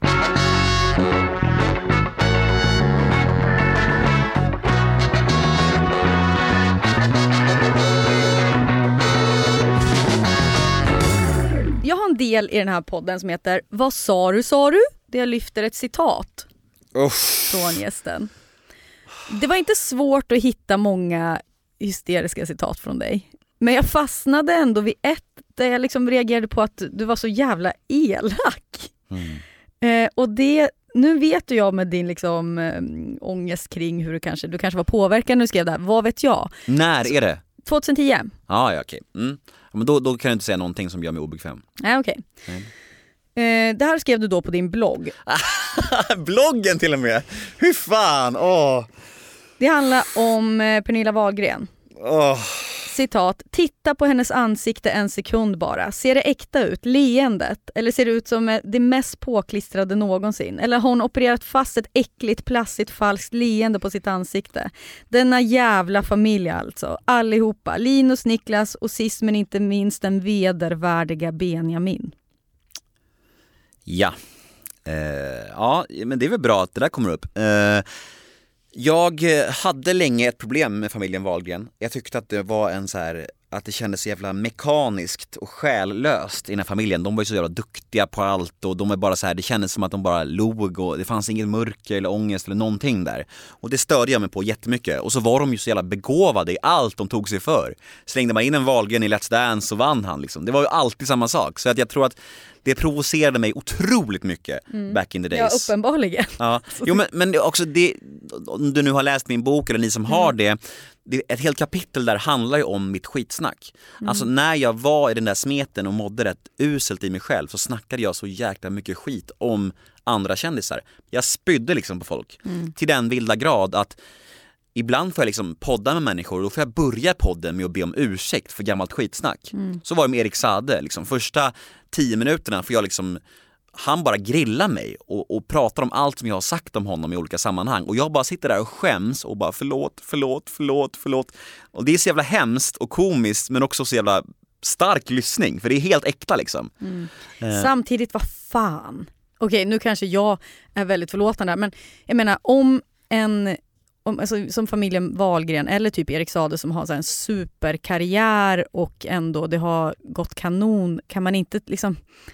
Jag har en del i den här podden som heter Vad sa du, sa du? Det jag lyfter ett citat Uff. från gästen. Det var inte svårt att hitta många hysteriska citat från dig. Men jag fastnade ändå vid ett där jag liksom reagerade på att du var så jävla elak. Mm. Eh, och det, nu vet jag med din liksom äh, ångest kring hur du kanske, du kanske var påverkad när du skrev det här. Vad vet jag? När är det? tjugohundratio. Ah, ja, okej. Mm. Men då, då kan du inte säga någonting som gör mig obekväm. Nej, okej. Okay. Mm. Eh, det här skrev du då på din blogg. Bloggen till och med. Hur fan? Åh. Det handlar om eh, Pernilla Wahlgren. Åh. Citat, titta på hennes ansikte en sekund bara. Ser det äkta ut? Leendet? Eller ser det ut som det mest påklistrade någonsin? Eller har hon opererat fast ett äckligt, plastigt, falskt leende på sitt ansikte? Denna jävla familj alltså. Allihopa. Linus, Niklas och sist men inte minst den vedervärdiga Benjamin. Ja. Eh, ja, men det är väl bra att det där kommer upp. Eh, Jag hade länge ett problem med familjen Wahlgren. Jag tyckte att det var en så här, att det kändes så jävla mekaniskt och själlöst i den här familjen. De var ju så jävla duktiga på allt och de var bara så här, det kändes som att de bara log och det fanns inget mörker eller ångest eller någonting där. Och det störde jag mig på jättemycket. Och så var de ju så jävla begåvade i allt de tog sig för. Slängde man in en Wahlgren i Let's Dance så vann han liksom. Det var ju alltid samma sak. Så att jag tror att det provocerade mig otroligt mycket mm. back in the days. Ja, uppenbarligen. Ja. Jo, men, men det också det, om du nu har läst min bok eller ni som mm. har det, det, ett helt kapitel där handlar ju om mitt skitsnack. Mm. Alltså när jag var i den där smeten och mådde rätt uselt i mig själv så snackade jag så jäkla mycket skit om andra kändisar. Jag spydde liksom på folk mm. till den vilda grad att ibland får jag liksom podda med människor och då får jag börja podden med att be om ursäkt för gammalt skitsnack. Mm. Så var det med Erik Saade. Liksom. Första tio minuterna får jag liksom, han bara grillar mig och, och pratar om allt som jag har sagt om honom i olika sammanhang. Och jag bara sitter där och skäms och bara förlåt, förlåt, förlåt, förlåt. Och det är så jävla hemskt och komiskt men också så jävla stark lyssning. För det är helt äkta liksom. Mm. Eh. Samtidigt, vad fan. Okej, nu kanske jag är väldigt förlåtande men jag menar om en... Om, alltså, som familjen Wahlgren eller typ Erik Saade som har så här en superkarriär och ändå det har gått kanon, kan man inte liksom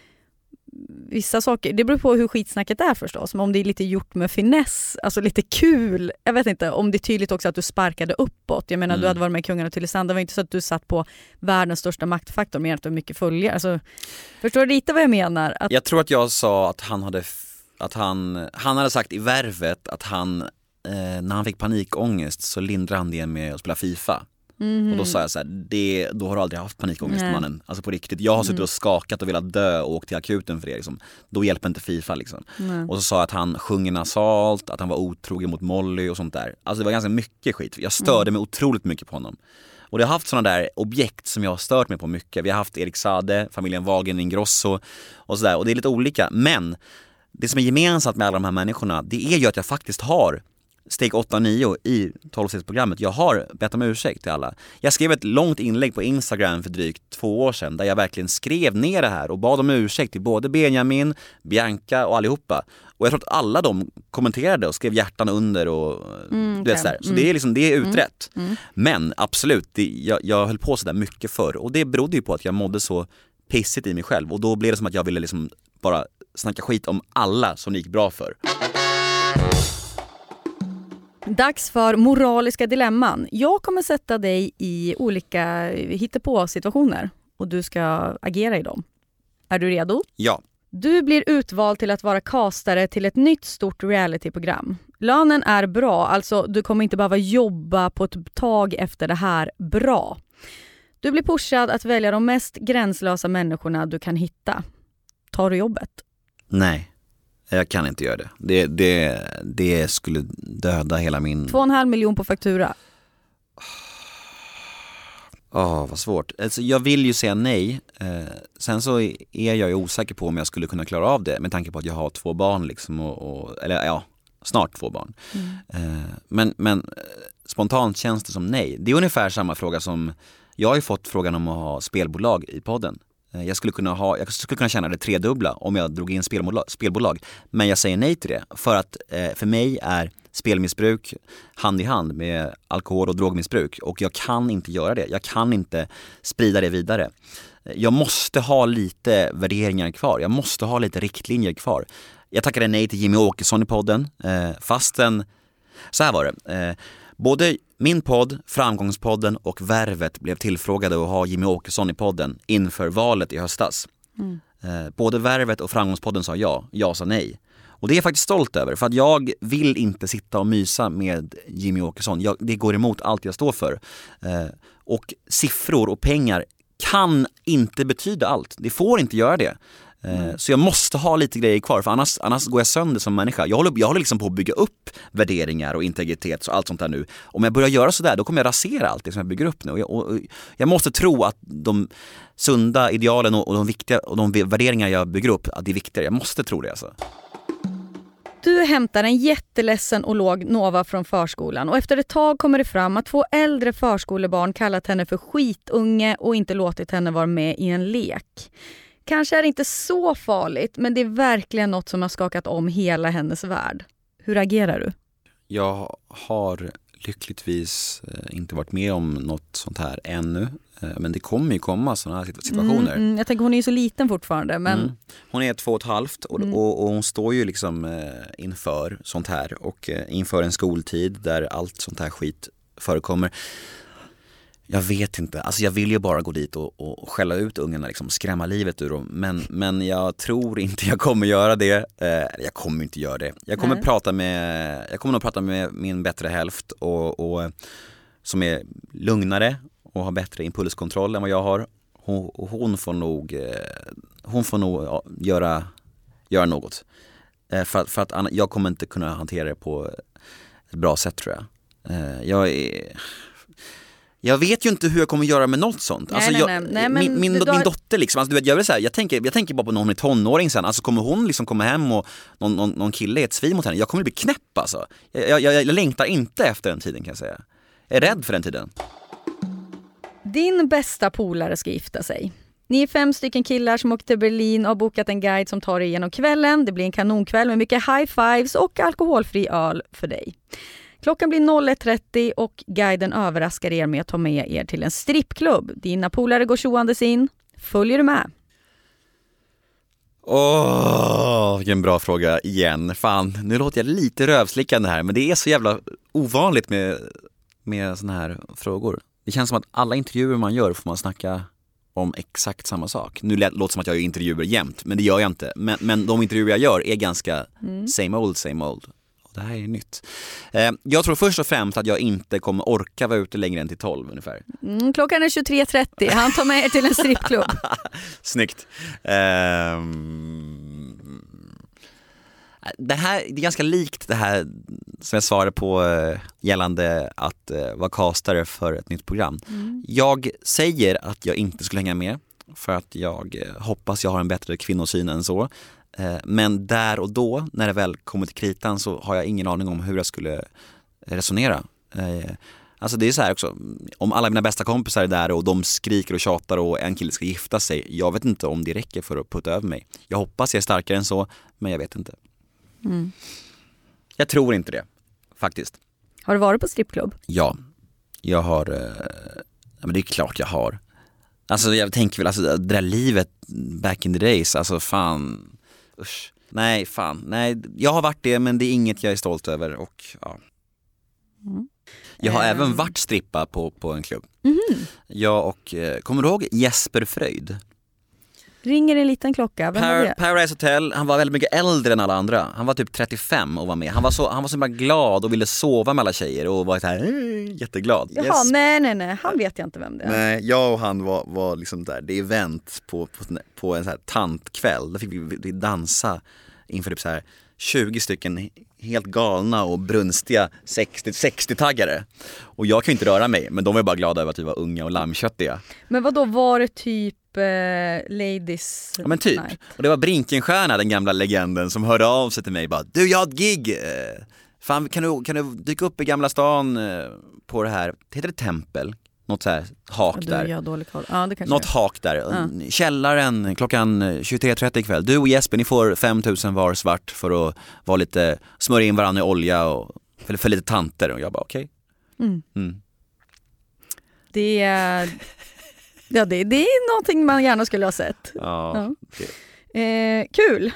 vissa saker, det beror på hur skitsnacket är förstås, men om det är lite gjort med finess, alltså lite kul, jag vet inte, om det är tydligt också att du sparkade uppåt, jag menar mm. du hade varit med i Kungarna till Tylösand, det var inte så att du satt på världens största maktfaktor med att du har mycket följare, alltså förstår du lite vad jag menar? Att... Jag tror att jag sa att han hade att han, han hade sagt i Värvet att han Eh, när han fick panikångest så lindrade han det med att spela FIFA. Mm. Och då sa jag så här, det, då har du aldrig haft panikångest, nej. Mannen. Alltså på riktigt, jag har suttit och skakat och velat dö och åkt till akuten för det liksom. Då hjälper inte FIFA liksom. Nej. Och så sa jag att han sjunger nasalt, att han var otrogen mot Molly och sånt där. Alltså det var ganska mycket skit. Jag störde mm. mig otroligt mycket på honom. Och det har haft sådana där objekt som jag har stört mig på mycket. Vi har haft Erik Saade, familjen Wahlgren, Ingrosso och sådär. Och det är lite olika. Men det som är gemensamt med alla de här människorna, det är ju att jag faktiskt har steg åtta nio i tolv-stegsprogrammet. Jag har bett om ursäkt till alla. Jag skrev ett långt inlägg på Instagram för drygt två år sedan där jag verkligen skrev ner det här och bad om ursäkt till både Benjamin, Bianca och allihopa. Och jag tror att alla de kommenterade och skrev hjärtan under och mm, du vet sådär. Så mm. det är liksom, det är utrett. Mm. Mm. Men absolut, det, jag, jag höll på sådär mycket förr och det berodde ju på att jag mådde så pissigt i mig själv och då blev det som att jag ville liksom bara snacka skit om alla som det gick bra för. Dags för moraliska dilemman. Jag kommer sätta dig i olika hittepå-situationer och du ska agera i dem. Är du redo? Ja. Du blir utvald till att vara castare till ett nytt stort realityprogram. Lönen är bra, alltså du kommer inte behöva jobba på ett tag efter det här bra. Du blir pushad att välja de mest gränslösa människorna du kan hitta. Tar du jobbet? Nej. Jag kan inte göra det. Det, det, det skulle döda hela min... Två och en halv miljon på faktura. Åh, oh, vad svårt. Alltså, jag vill ju säga nej. Eh, sen så är jag ju osäker på om jag skulle kunna klara av det. Med tanke på att jag har två barn liksom. Och, och, eller ja, snart två barn. Mm. Eh, men, men spontant känns det som nej. Det är ungefär samma fråga som... Jag har ju fått frågan om att ha spelbolag i podden. Jag skulle kunna ha, jag skulle kunna tjäna det tredubbla om jag drog in spelbolag, spelbolag. Men jag säger nej till det. För att eh, för mig är spelmissbruk hand i hand med alkohol- och drogmissbruk. Och jag kan inte göra det. Jag kan inte sprida det vidare. Jag måste ha lite värderingar kvar. Jag måste ha lite riktlinjer kvar. Jag tackade nej till Jimmy Åkesson i podden. Eh, fastän, så här var det. Eh, både min podd, Framgångspodden och Värvet blev tillfrågade att ha Jimmy Åkesson i podden inför valet i höstas. Mm. Eh, både Värvet och Framgångspodden sa ja, jag sa nej. Och det är jag faktiskt stolt över, för att jag vill inte sitta och mysa med Jimmy Åkesson. Jag, det går emot allt jag står för. Eh, och siffror och pengar kan inte betyda allt. Det får inte göra det. Mm. Så jag måste ha lite grejer kvar, för annars, annars går jag sönder som människa. Jag håller, jag håller liksom på att bygga upp värderingar och integritet och allt sånt där nu. Om jag börjar göra sådär, då kommer jag rasera allt det som jag bygger upp nu. Och jag, och jag måste tro att de sunda idealen och, och, de viktiga, och de värderingar jag bygger upp, att det är viktigare. Jag måste tro det alltså. Du hämtar en jätteledsen och låg Nova från förskolan och efter ett tag kommer det fram att två äldre förskolebarn kallat henne för skitunge och inte låtit henne vara med i en lek. Kanske är det inte så farligt, men det är verkligen något som har skakat om hela hennes värld. Hur agerar du? Jag har lyckligtvis inte varit med om något sånt här ännu. Men det kommer ju komma sådana här situationer. Mm, mm, jag tänker hon är ju så liten fortfarande. Men... Mm. Hon är två och ett halvt och, mm. och, och hon står ju liksom eh, inför sånt här. Och eh, inför en skoltid där allt sånt här skit förekommer. Jag vet inte, alltså jag vill ju bara gå dit och, och skälla ut ungarna, liksom, skrämma livet ur dem. Men, men jag tror inte jag kommer göra det. Eh, jag kommer inte göra det. Jag kommer, prata med, jag kommer nog prata med min bättre hälft och, och, som är lugnare och har bättre impulskontroll än vad jag har. Hon, hon får nog, hon får nog ja, göra, göra något. Eh, för, för att jag kommer inte kunna hantera det på ett bra sätt, tror jag. Eh, jag är... Jag vet ju inte hur jag kommer göra med något sånt. Nej, alltså nej, jag, nej. Nej, men min, min, du, min har... dotter liksom, alltså, du vet, jag, vill säga, jag, tänker, jag tänker bara på när hon är tonåring sen. Alltså kommer hon liksom komma hem och någon, någon, någon kille är ett svin mot henne. Jag kommer bli knäpp alltså. Jag, jag, jag, jag längtar inte efter den tiden, kan jag säga. Jag är rädd för den tiden. Din bästa polare ska gifta sig. Ni är fem stycken killar som åker till Berlin och har bokat en guide som tar er igenom kvällen. Det blir en kanonkväll med mycket high fives och alkoholfri öl för dig. Klockan blir noll ett trettio och guiden överraskar er med att ta med er till en strippklubb. Dina polare går tjoandes in. Följer du med? Åh, vilken bra fråga igen. Fan, nu låter jag lite rövslickande här, men det är så jävla ovanligt med, med såna här frågor. Det känns som att alla intervjuer man gör får man snacka om exakt samma sak. Nu låter det som att jag gör intervjuer jämt, men det gör jag inte. Men, men de intervjuer jag gör är ganska mm. same old, same old. Det här är nytt. Eh, jag tror först och främst att jag inte kommer orka vara ute längre än till tolv ungefär. Mm, klockan är tjugotre trettio. Han tar med er till en strippklubb. Snyggt. Eh, det här det är ganska likt det här som jag svarade på eh, gällande att eh, vara castare för ett nytt program. Mm. Jag säger att jag inte skulle hänga med för att jag eh, hoppas jag har en bättre kvinnosyn än så. Men där och då, när det väl kommer till kritan, så har jag ingen aning om hur jag skulle resonera. Alltså det är så här också, om alla mina bästa kompisar är där och de skriker och tjatar och en kille ska gifta sig, jag vet inte om det räcker för att putta över mig. Jag hoppas jag är starkare än så, men jag vet inte. Mm. Jag tror inte det, faktiskt. Har du varit på strippklubb? Ja, jag har, ja, men det är klart jag har. Alltså jag tänker väl, alltså det där livet back in the days, alltså fan... Usch. Nej, fan. Nej, jag har varit det, men det är inget jag är stolt över. Och, ja. mm. Jag har mm. även varit strippa på, på en klubb. Mm. Jag och, kommer du ihåg Jesper Fröjd? Ringer en liten klocka. Vem Par- var det? Paradise Hotel, han var väldigt mycket äldre än alla andra. Han var typ trettiofem och var med. Han var så, han var så bara glad och ville sova med alla tjejer och var så här äh, jätteglad. Jaha, yes. nej, nej, nej. Han vet jag inte vem det är. Nej, jag och han var, var liksom där. Det är event på, på, på en så här tantkväll. Där fick vi, vi dansa inför typ så här tjugo stycken helt galna och brunstiga sextio-taggare. Och jag kan ju inte röra mig, men de var bara glada över att vi var unga och lammköttiga. Men vad då var det typ Ladies ja, men typ. Night. Och det var Brinkenstjärna, den gamla legenden, som hörde av sig till mig bara, du, jag har ett gig. Fan, kan du, kan du dyka upp i Gamla stan på det här, heter det tempel? Något så här hak ja, där. Jag dålig koll. Ja, det Något hak där. Ja. Källaren klockan tjugotre trettio ikväll. Du och Jesper, ni får fem tusen var svart för att vara lite, smörja in varandra i olja och för, för lite tanter. Och jag bara, okej. Okay. Mm. Mm. Det är... Ja, det, det är någonting man gärna skulle ha sett. Ja, ja. Eh, kul!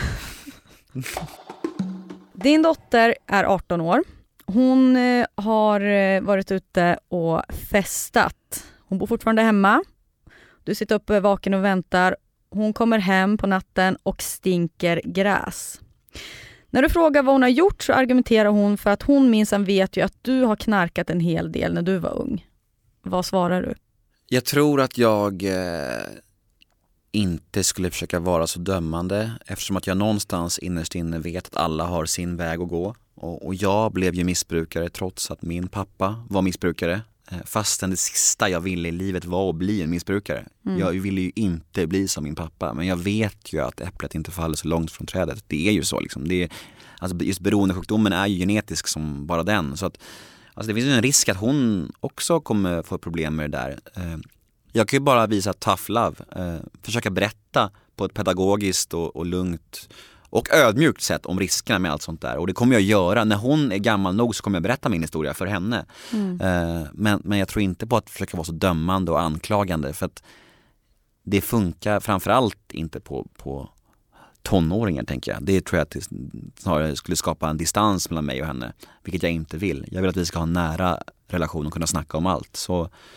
Din dotter är arton år. Hon eh, har varit ute och festat. Hon bor fortfarande hemma. Du sitter uppe vaken och väntar. Hon kommer hem på natten och stinker gräs. När du frågar vad hon har gjort så argumenterar hon för att hon minsann vet ju att du har knarkat en hel del när du var ung. Vad svarar du? Jag tror att jag eh, inte skulle försöka vara så dömande eftersom att jag någonstans innerst inne vet att alla har sin väg att gå. Och, och jag blev ju missbrukare trots att min pappa var missbrukare. Eh, fastän det sista jag ville i livet var att bli en missbrukare. Mm. Jag ville ju inte bli som min pappa, men jag vet ju att äpplet inte faller så långt från trädet. Det är ju så liksom. Det är, alltså just beroendesjukdomen är ju genetisk som bara den, så att alltså det finns ju en risk att hon också kommer få problem med det där. Jag kan ju bara visa tough love. Försöka berätta på ett pedagogiskt och, och lugnt och ödmjukt sätt om riskerna med allt sånt där. Och det kommer jag göra. När hon är gammal nog så kommer jag berätta min historia för henne. Mm. Men, men jag tror inte på att försöka vara så dömande och anklagande. För att det funkar framförallt inte på... på tonåringar, tänker jag. Det tror jag att det snarare skulle skapa en distans mellan mig och henne, vilket jag inte vill. Jag vill att vi ska ha en nära relation och kunna snacka om allt. Så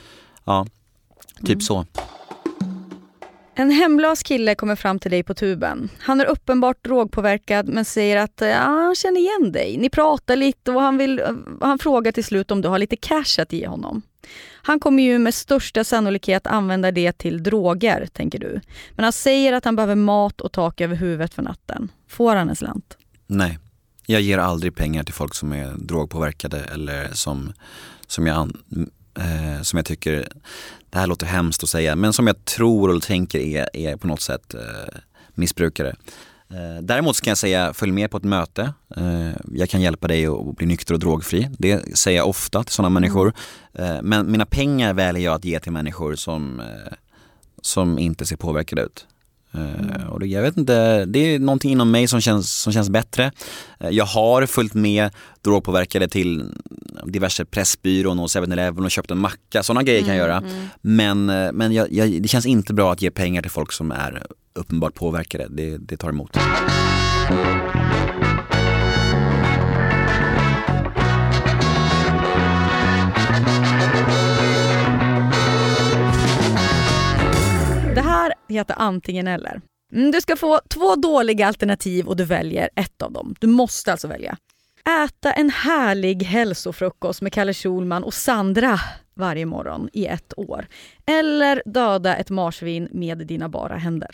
ja, typ mm. så. En hemlös kille kommer fram till dig på tuben. Han är uppenbart drogpåverkad men säger att ja, han känner igen dig. Ni pratar lite och han, vill, han frågar till slut om du har lite cash att ge honom. Han kommer ju med största sannolikhet använda det till droger, tänker du. Men han säger att han behöver mat och tak över huvudet för natten. Får han en slant? Nej, jag ger aldrig pengar till folk som är drogpåverkade eller som, som, jag, eh, som jag tycker, det här låter hemskt att säga, men som jag tror och tänker är, är på något sätt eh, missbrukare. Eh, däremot så kan jag säga, följ med på ett möte. Eh, jag kan hjälpa dig att bli nykter och drogfri. Det säger jag ofta till sådana människor. Eh, men mina pengar väljer jag att ge till människor som, eh, som inte ser påverkade ut. Mm. Och det, jag vet inte, det är någonting inom mig som känns, som känns bättre. Jag har följt med drogpåverkade till diverse Pressbyrån och seven eleven och köpt en macka. Sådana grejer kan jag göra. Mm, mm. Men, men jag, jag, det känns inte bra att ge pengar till folk som är uppenbart påverkade. Det, det tar emot. Det här heter antingen eller. Du ska få två dåliga alternativ och du väljer ett av dem. Du måste alltså välja. Äta en härlig hälsofrukost med Kalle Schulman och Sandra varje morgon i ett år. Eller döda ett marsvin med dina bara händer.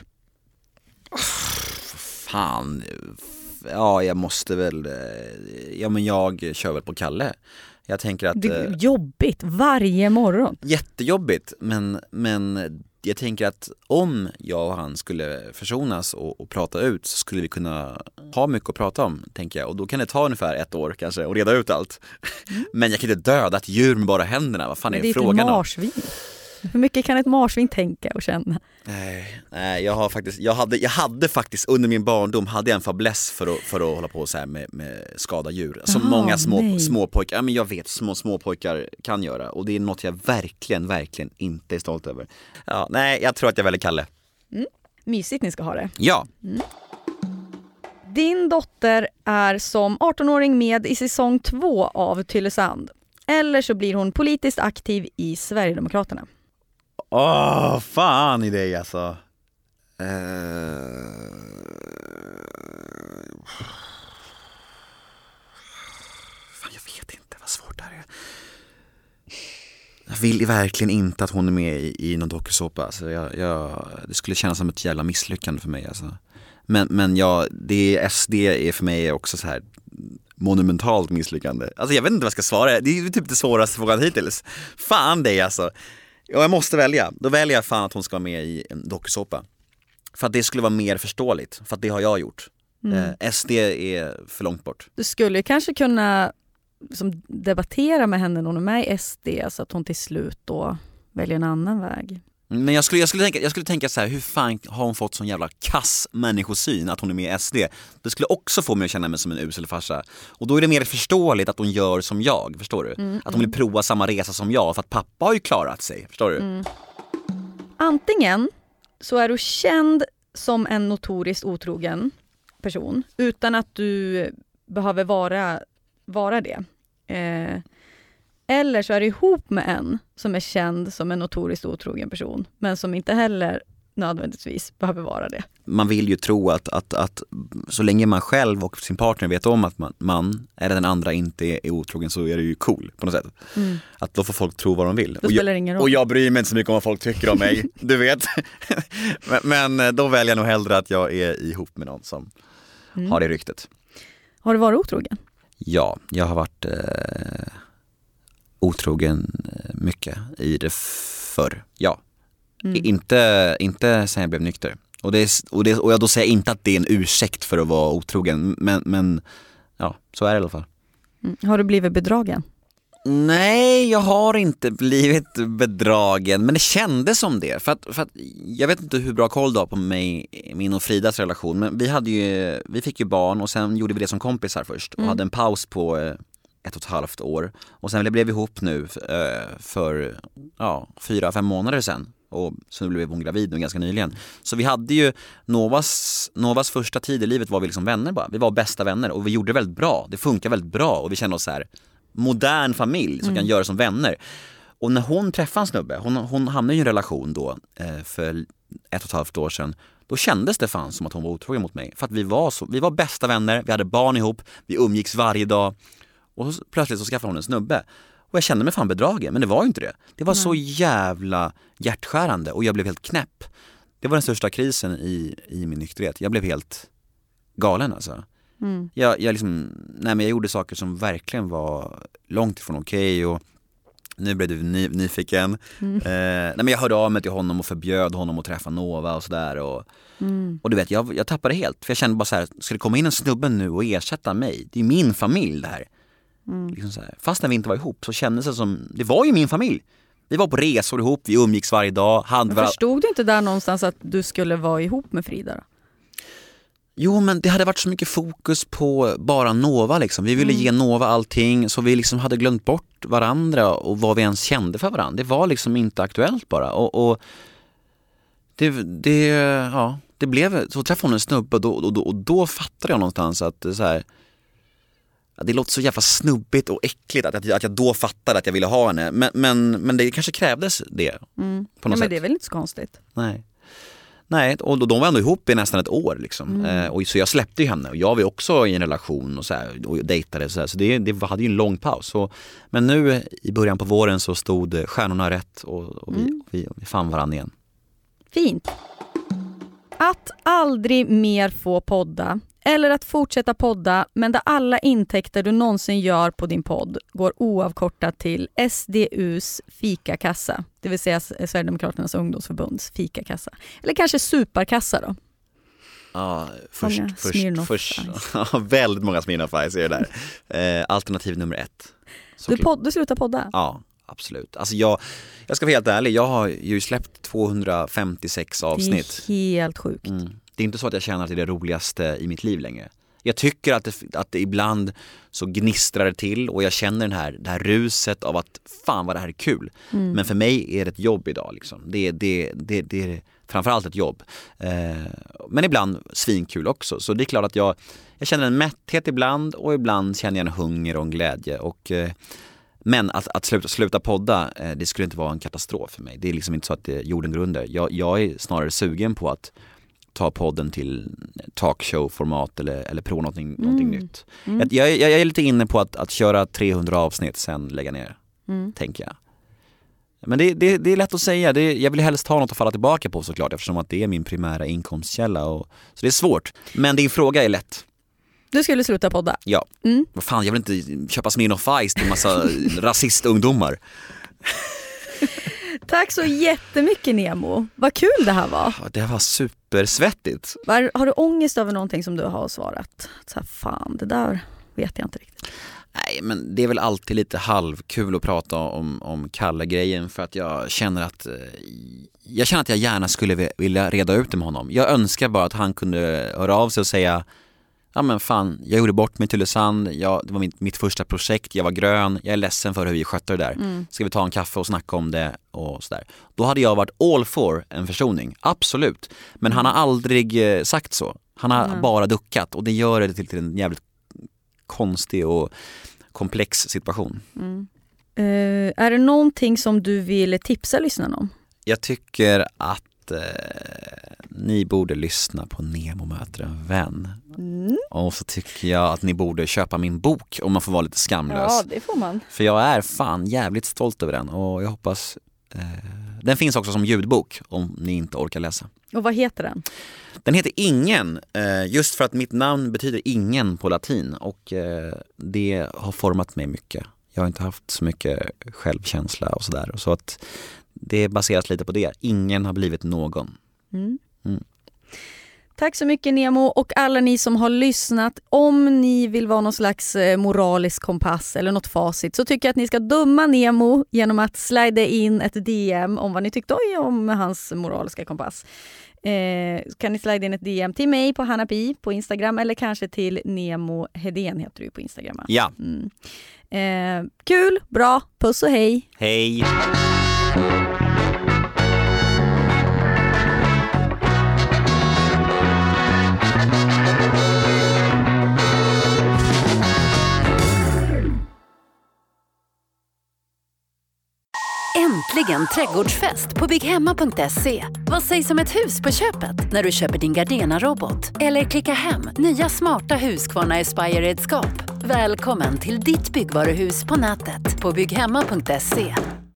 Fan. Ja, jag måste väl... Ja, men jag kör väl på Kalle. Jag tänker att... Det är jobbigt varje morgon. Jättejobbigt, men... men jag tänker att om jag och han skulle försonas och, och prata ut så skulle vi kunna ha mycket att prata om, tänker jag. Och då kan det ta ungefär ett år kanske och reda ut allt. Mm. Men jag kan inte döda ett djur med bara händerna. Vad fan men är, det är frågan ett marsvin. Hur mycket kan ett marsvin tänka och känna? Nej, nej jag har faktiskt jag hade jag hade faktiskt under min barndom hade jag en fäbless för att för att hålla på så här med med skada djur som Aha, många små nej. små pojkar. Ja, men jag vet små små pojkar kan göra och det är något jag verkligen verkligen inte är stolt över. Ja, nej, jag tror att jag väljer Kalle. Mm. Mysigt ni ska ha det. Ja. Mm. Din dotter är som arton-åring med i säsong två av Tylösand. Eller så blir hon politiskt aktiv i Sverigedemokraterna. Åh, oh, fan i dig alltså. Uh... Fan, jag vet inte vad svårt det här är. Jag vill verkligen inte att hon är med i, i någon dokusåpa. Alltså jag, jag, det skulle kännas som ett jävla misslyckande för mig. Alltså. Men, men ja, det S D är för mig också så här monumentalt misslyckande. Alltså jag vet inte vad jag ska svara. Det är typ det svåraste frågan hittills. Fan det är alltså. Ja, jag måste välja. Då väljer jag fan att hon ska vara med i en dokusåpa. För att det skulle vara mer förståeligt. För att det har jag gjort. Mm. Eh, S D är för långt bort. Du skulle kanske kunna som, debattera med henne när hon är med i S D så att hon till slut då väljer en annan väg. Men jag skulle, jag skulle, tänka, jag skulle tänka så här, hur fan har hon fått sån jävla kass människosyn att hon är med i S D? Det skulle också få mig att känna mig som en usel farsa. Och då är det mer förståeligt att hon gör som jag, förstår du? Mm, att hon vill prova samma resa som jag, för att pappa har ju klarat sig, förstår du? Mm. Antingen så är du känd som en notoriskt otrogen person utan att du behöver vara, vara det. Eh, Eller så är du ihop med en som är känd som en notoriskt otrogen person men som inte heller nödvändigtvis behöver vara det. Man vill ju tro att, att, att så länge man själv och sin partner vet om att man, man eller den andra inte är, är otrogen så är det ju cool på något sätt. Mm. Att då får folk tro vad de vill. Då spelar det ingen roll. Och jag bryr mig inte så mycket om vad folk tycker om mig, du vet. men, men då väljer jag nog hellre att jag är ihop med någon som mm. har det ryktet. Har du varit otrogen? Ja, jag har varit... Eh... otrogen mycket i det förr. Ja. Mm. Inte, inte sen jag blev nykter. Och, det är, och, det, och jag då säger inte att det är en ursäkt för att vara otrogen. Men, men ja, så är det i alla fall. Mm. Har du blivit bedragen? Nej, jag har inte blivit bedragen. Men det kändes som det. För att, för att jag vet inte hur bra koll du har på mig, min och Fridas relation. Men vi, hade ju, vi fick ju barn och sen gjorde vi det som kompisar först. Och mm. hade en paus på... ett och ett halvt år. Och sen blev vi ihop nu för, för ja, fyra, fem månader sedan. Och så blev hon gravid nu ganska nyligen. Så vi hade ju Novas, Novas första tid i livet var vi liksom vänner bara. Vi var bästa vänner och vi gjorde väldigt bra. Det funkar väldigt bra och vi kände oss så här modern familj som mm. kan göra som vänner. Och när hon träffade en snubbe, hon, hon hamnade i en relation då eh, för ett och ett halvt år sedan. Då kändes det fan som att hon var otrogen mot mig. För att vi var, så, vi var bästa vänner, vi hade barn ihop, vi umgicks varje dag. Och så, plötsligt så skaffade hon en snubbe. Och jag kände mig fan bedragen, men det var ju inte det. Det var Nej. så jävla hjärtskärande och jag blev helt knäpp. Det var den största krisen i, i min nykterhet. Jag blev helt galen alltså. Mm. Jag, jag, liksom, nej, men jag gjorde saker som verkligen var långt ifrån okej och nu blev du ny, nyfiken. Mm. Eh, nej, men jag hörde av mig till honom och förbjöd honom att träffa Nova och sådär. Och, mm. och du vet, jag, jag tappade helt. För jag kände bara så här, ska det komma in en snubbe nu och ersätta mig? Det är min familj det här. Mm. Liksom så här. Fast när vi inte var ihop så kändes det som, det var ju min familj. Vi var på resor ihop, vi umgicks varje dag. Men förstod du inte där någonstans att du skulle vara ihop med Frida då? Jo, men det hade varit så mycket fokus på bara Nova liksom. Vi ville mm. ge Nova allting, så vi liksom hade glömt bort varandra och vad vi ens kände för varandra. Det var liksom inte aktuellt bara. Och, och det, det, ja, det blev, så träffade hon en snubbe och då, och då, och då fattade jag någonstans att så här, att det låter så jävla snubbigt och äckligt att, att jag då fattade att jag ville ha henne. Men, men, men det kanske krävdes det mm. på något ja, men sätt. det är väl inte så konstigt. Nej. Nej, och de var ändå ihop i nästan ett år liksom. Mm. Eh, och så jag släppte ju henne och jag var också i en relation och, så här, och dejtade så, här, så det, det hade ju en lång paus. Så, men nu i början på våren så stod stjärnorna rätt och, och vi, mm. vi, vi fann varandra igen. Fint. Att aldrig mer få podda eller att fortsätta podda men där alla intäkter du någonsin gör på din podd går oavkortat till S D U:s fikakassa, det vill säga Sverigedemokraternas ungdomsförbunds fikakassa. Eller kanske superkassa då. Ja, först, först, först ja, väldigt många Smirnoff Ice är det där. Eh, alternativ nummer ett. Du, pod, du slutar podda? Ja, absolut. Alltså jag, jag ska vara helt ärlig, jag har ju släppt tvåhundrafemtiosex avsnitt. Det är helt sjukt. Mm. Det är inte så att jag känner att det är det roligaste i mitt liv längre. Jag tycker att det, att det ibland så gnistrar det till och jag känner den här, det här ruset av att fan vad det här är kul. Mm. Men för mig är det ett jobb idag. Liksom. Det, det, det, det är framförallt ett jobb. Eh, men ibland svinkul också. Så det är klart att jag, jag känner en mätthet ibland och ibland känner jag en hunger och en glädje. Och, eh, men att, att sluta, sluta podda, eh, det skulle inte vara en katastrof för mig. Det är liksom inte så att det, jorden går under. Jag, jag är snarare sugen på att ta podden till talkshow-format eller, eller prova någonting, mm. någonting nytt. Mm. Jag, jag, jag är lite inne på att, att köra trehundra avsnitt sen lägga ner, mm. tänker jag. Men det, det, det är lätt att säga. Det, jag vill helst ha något att falla tillbaka på såklart eftersom att det är min primära inkomstkälla. Och, så det är svårt. Men din fråga är lätt. Du skulle sluta podda? Ja. Mm. Vad fan, jag vill inte köpa Smirnoff Ice till en massa rasistungdomar. Tack så jättemycket Nemo. Vad kul det här var. Det var supersvettigt. Var, har du ångest över någonting som du har svarat? Så här, fan, det där vet jag inte riktigt. Nej, men det är väl alltid lite halvkul att prata om, om Kalle-grejen för att jag känner att jag känner att jag gärna skulle vilja reda ut det med honom. Jag önskar bara att han kunde höra av sig och säga ja men fan, jag gjorde bort mig till Tylösand, jag, det var mitt, mitt första projekt, jag var grön, jag är ledsen för hur vi skötte det där. Mm. Ska vi ta en kaffe och snacka om det och sådär. Då hade jag varit all for en försoning, absolut. Men han har aldrig eh, sagt så. Han har mm. bara duckat och det gör det till, till en jävligt konstig och komplex situation. Mm. Uh, är det någonting som du vill tipsa lyssnarna om? Jag tycker att eh, ni borde lyssna på Nemo möter en vän. Mm. Och så tycker jag att ni borde köpa min bok om man får vara lite skamlös. Ja, det får man. För jag är fan jävligt stolt över den och jag hoppas eh, den finns också som ljudbok om ni inte orkar läsa. Och vad heter den? Den heter Ingen, eh, just för att mitt namn betyder ingen på latin och eh, det har format mig mycket. Jag har inte haft så mycket självkänsla och sådär. Så att det baseras lite på det. Ingen har blivit någon. Mm. Mm. Tack så mycket Nemo och alla ni som har lyssnat. Om ni vill vara någon slags moralisk kompass eller något facit så tycker jag att ni ska döma Nemo genom att slida in ett D M om vad ni tyckte om hans moraliska kompass. Eh, kan ni slida in ett D M till mig på Hanna Pi på Instagram eller kanske till Nemo Hedén heter du på Instagram. Ja. Mm. Eh, kul, bra, puss och hej. Hej. Äntligen trädgårdsfest på bygghemma punkt se. Vad sägs om ett hus på köpet när du köper din Gardena-robot? Eller klicka hem nya smarta Husqvarna Aspire-redskap. Välkommen till ditt byggvaruhus på nätet på bygghemma punkt se.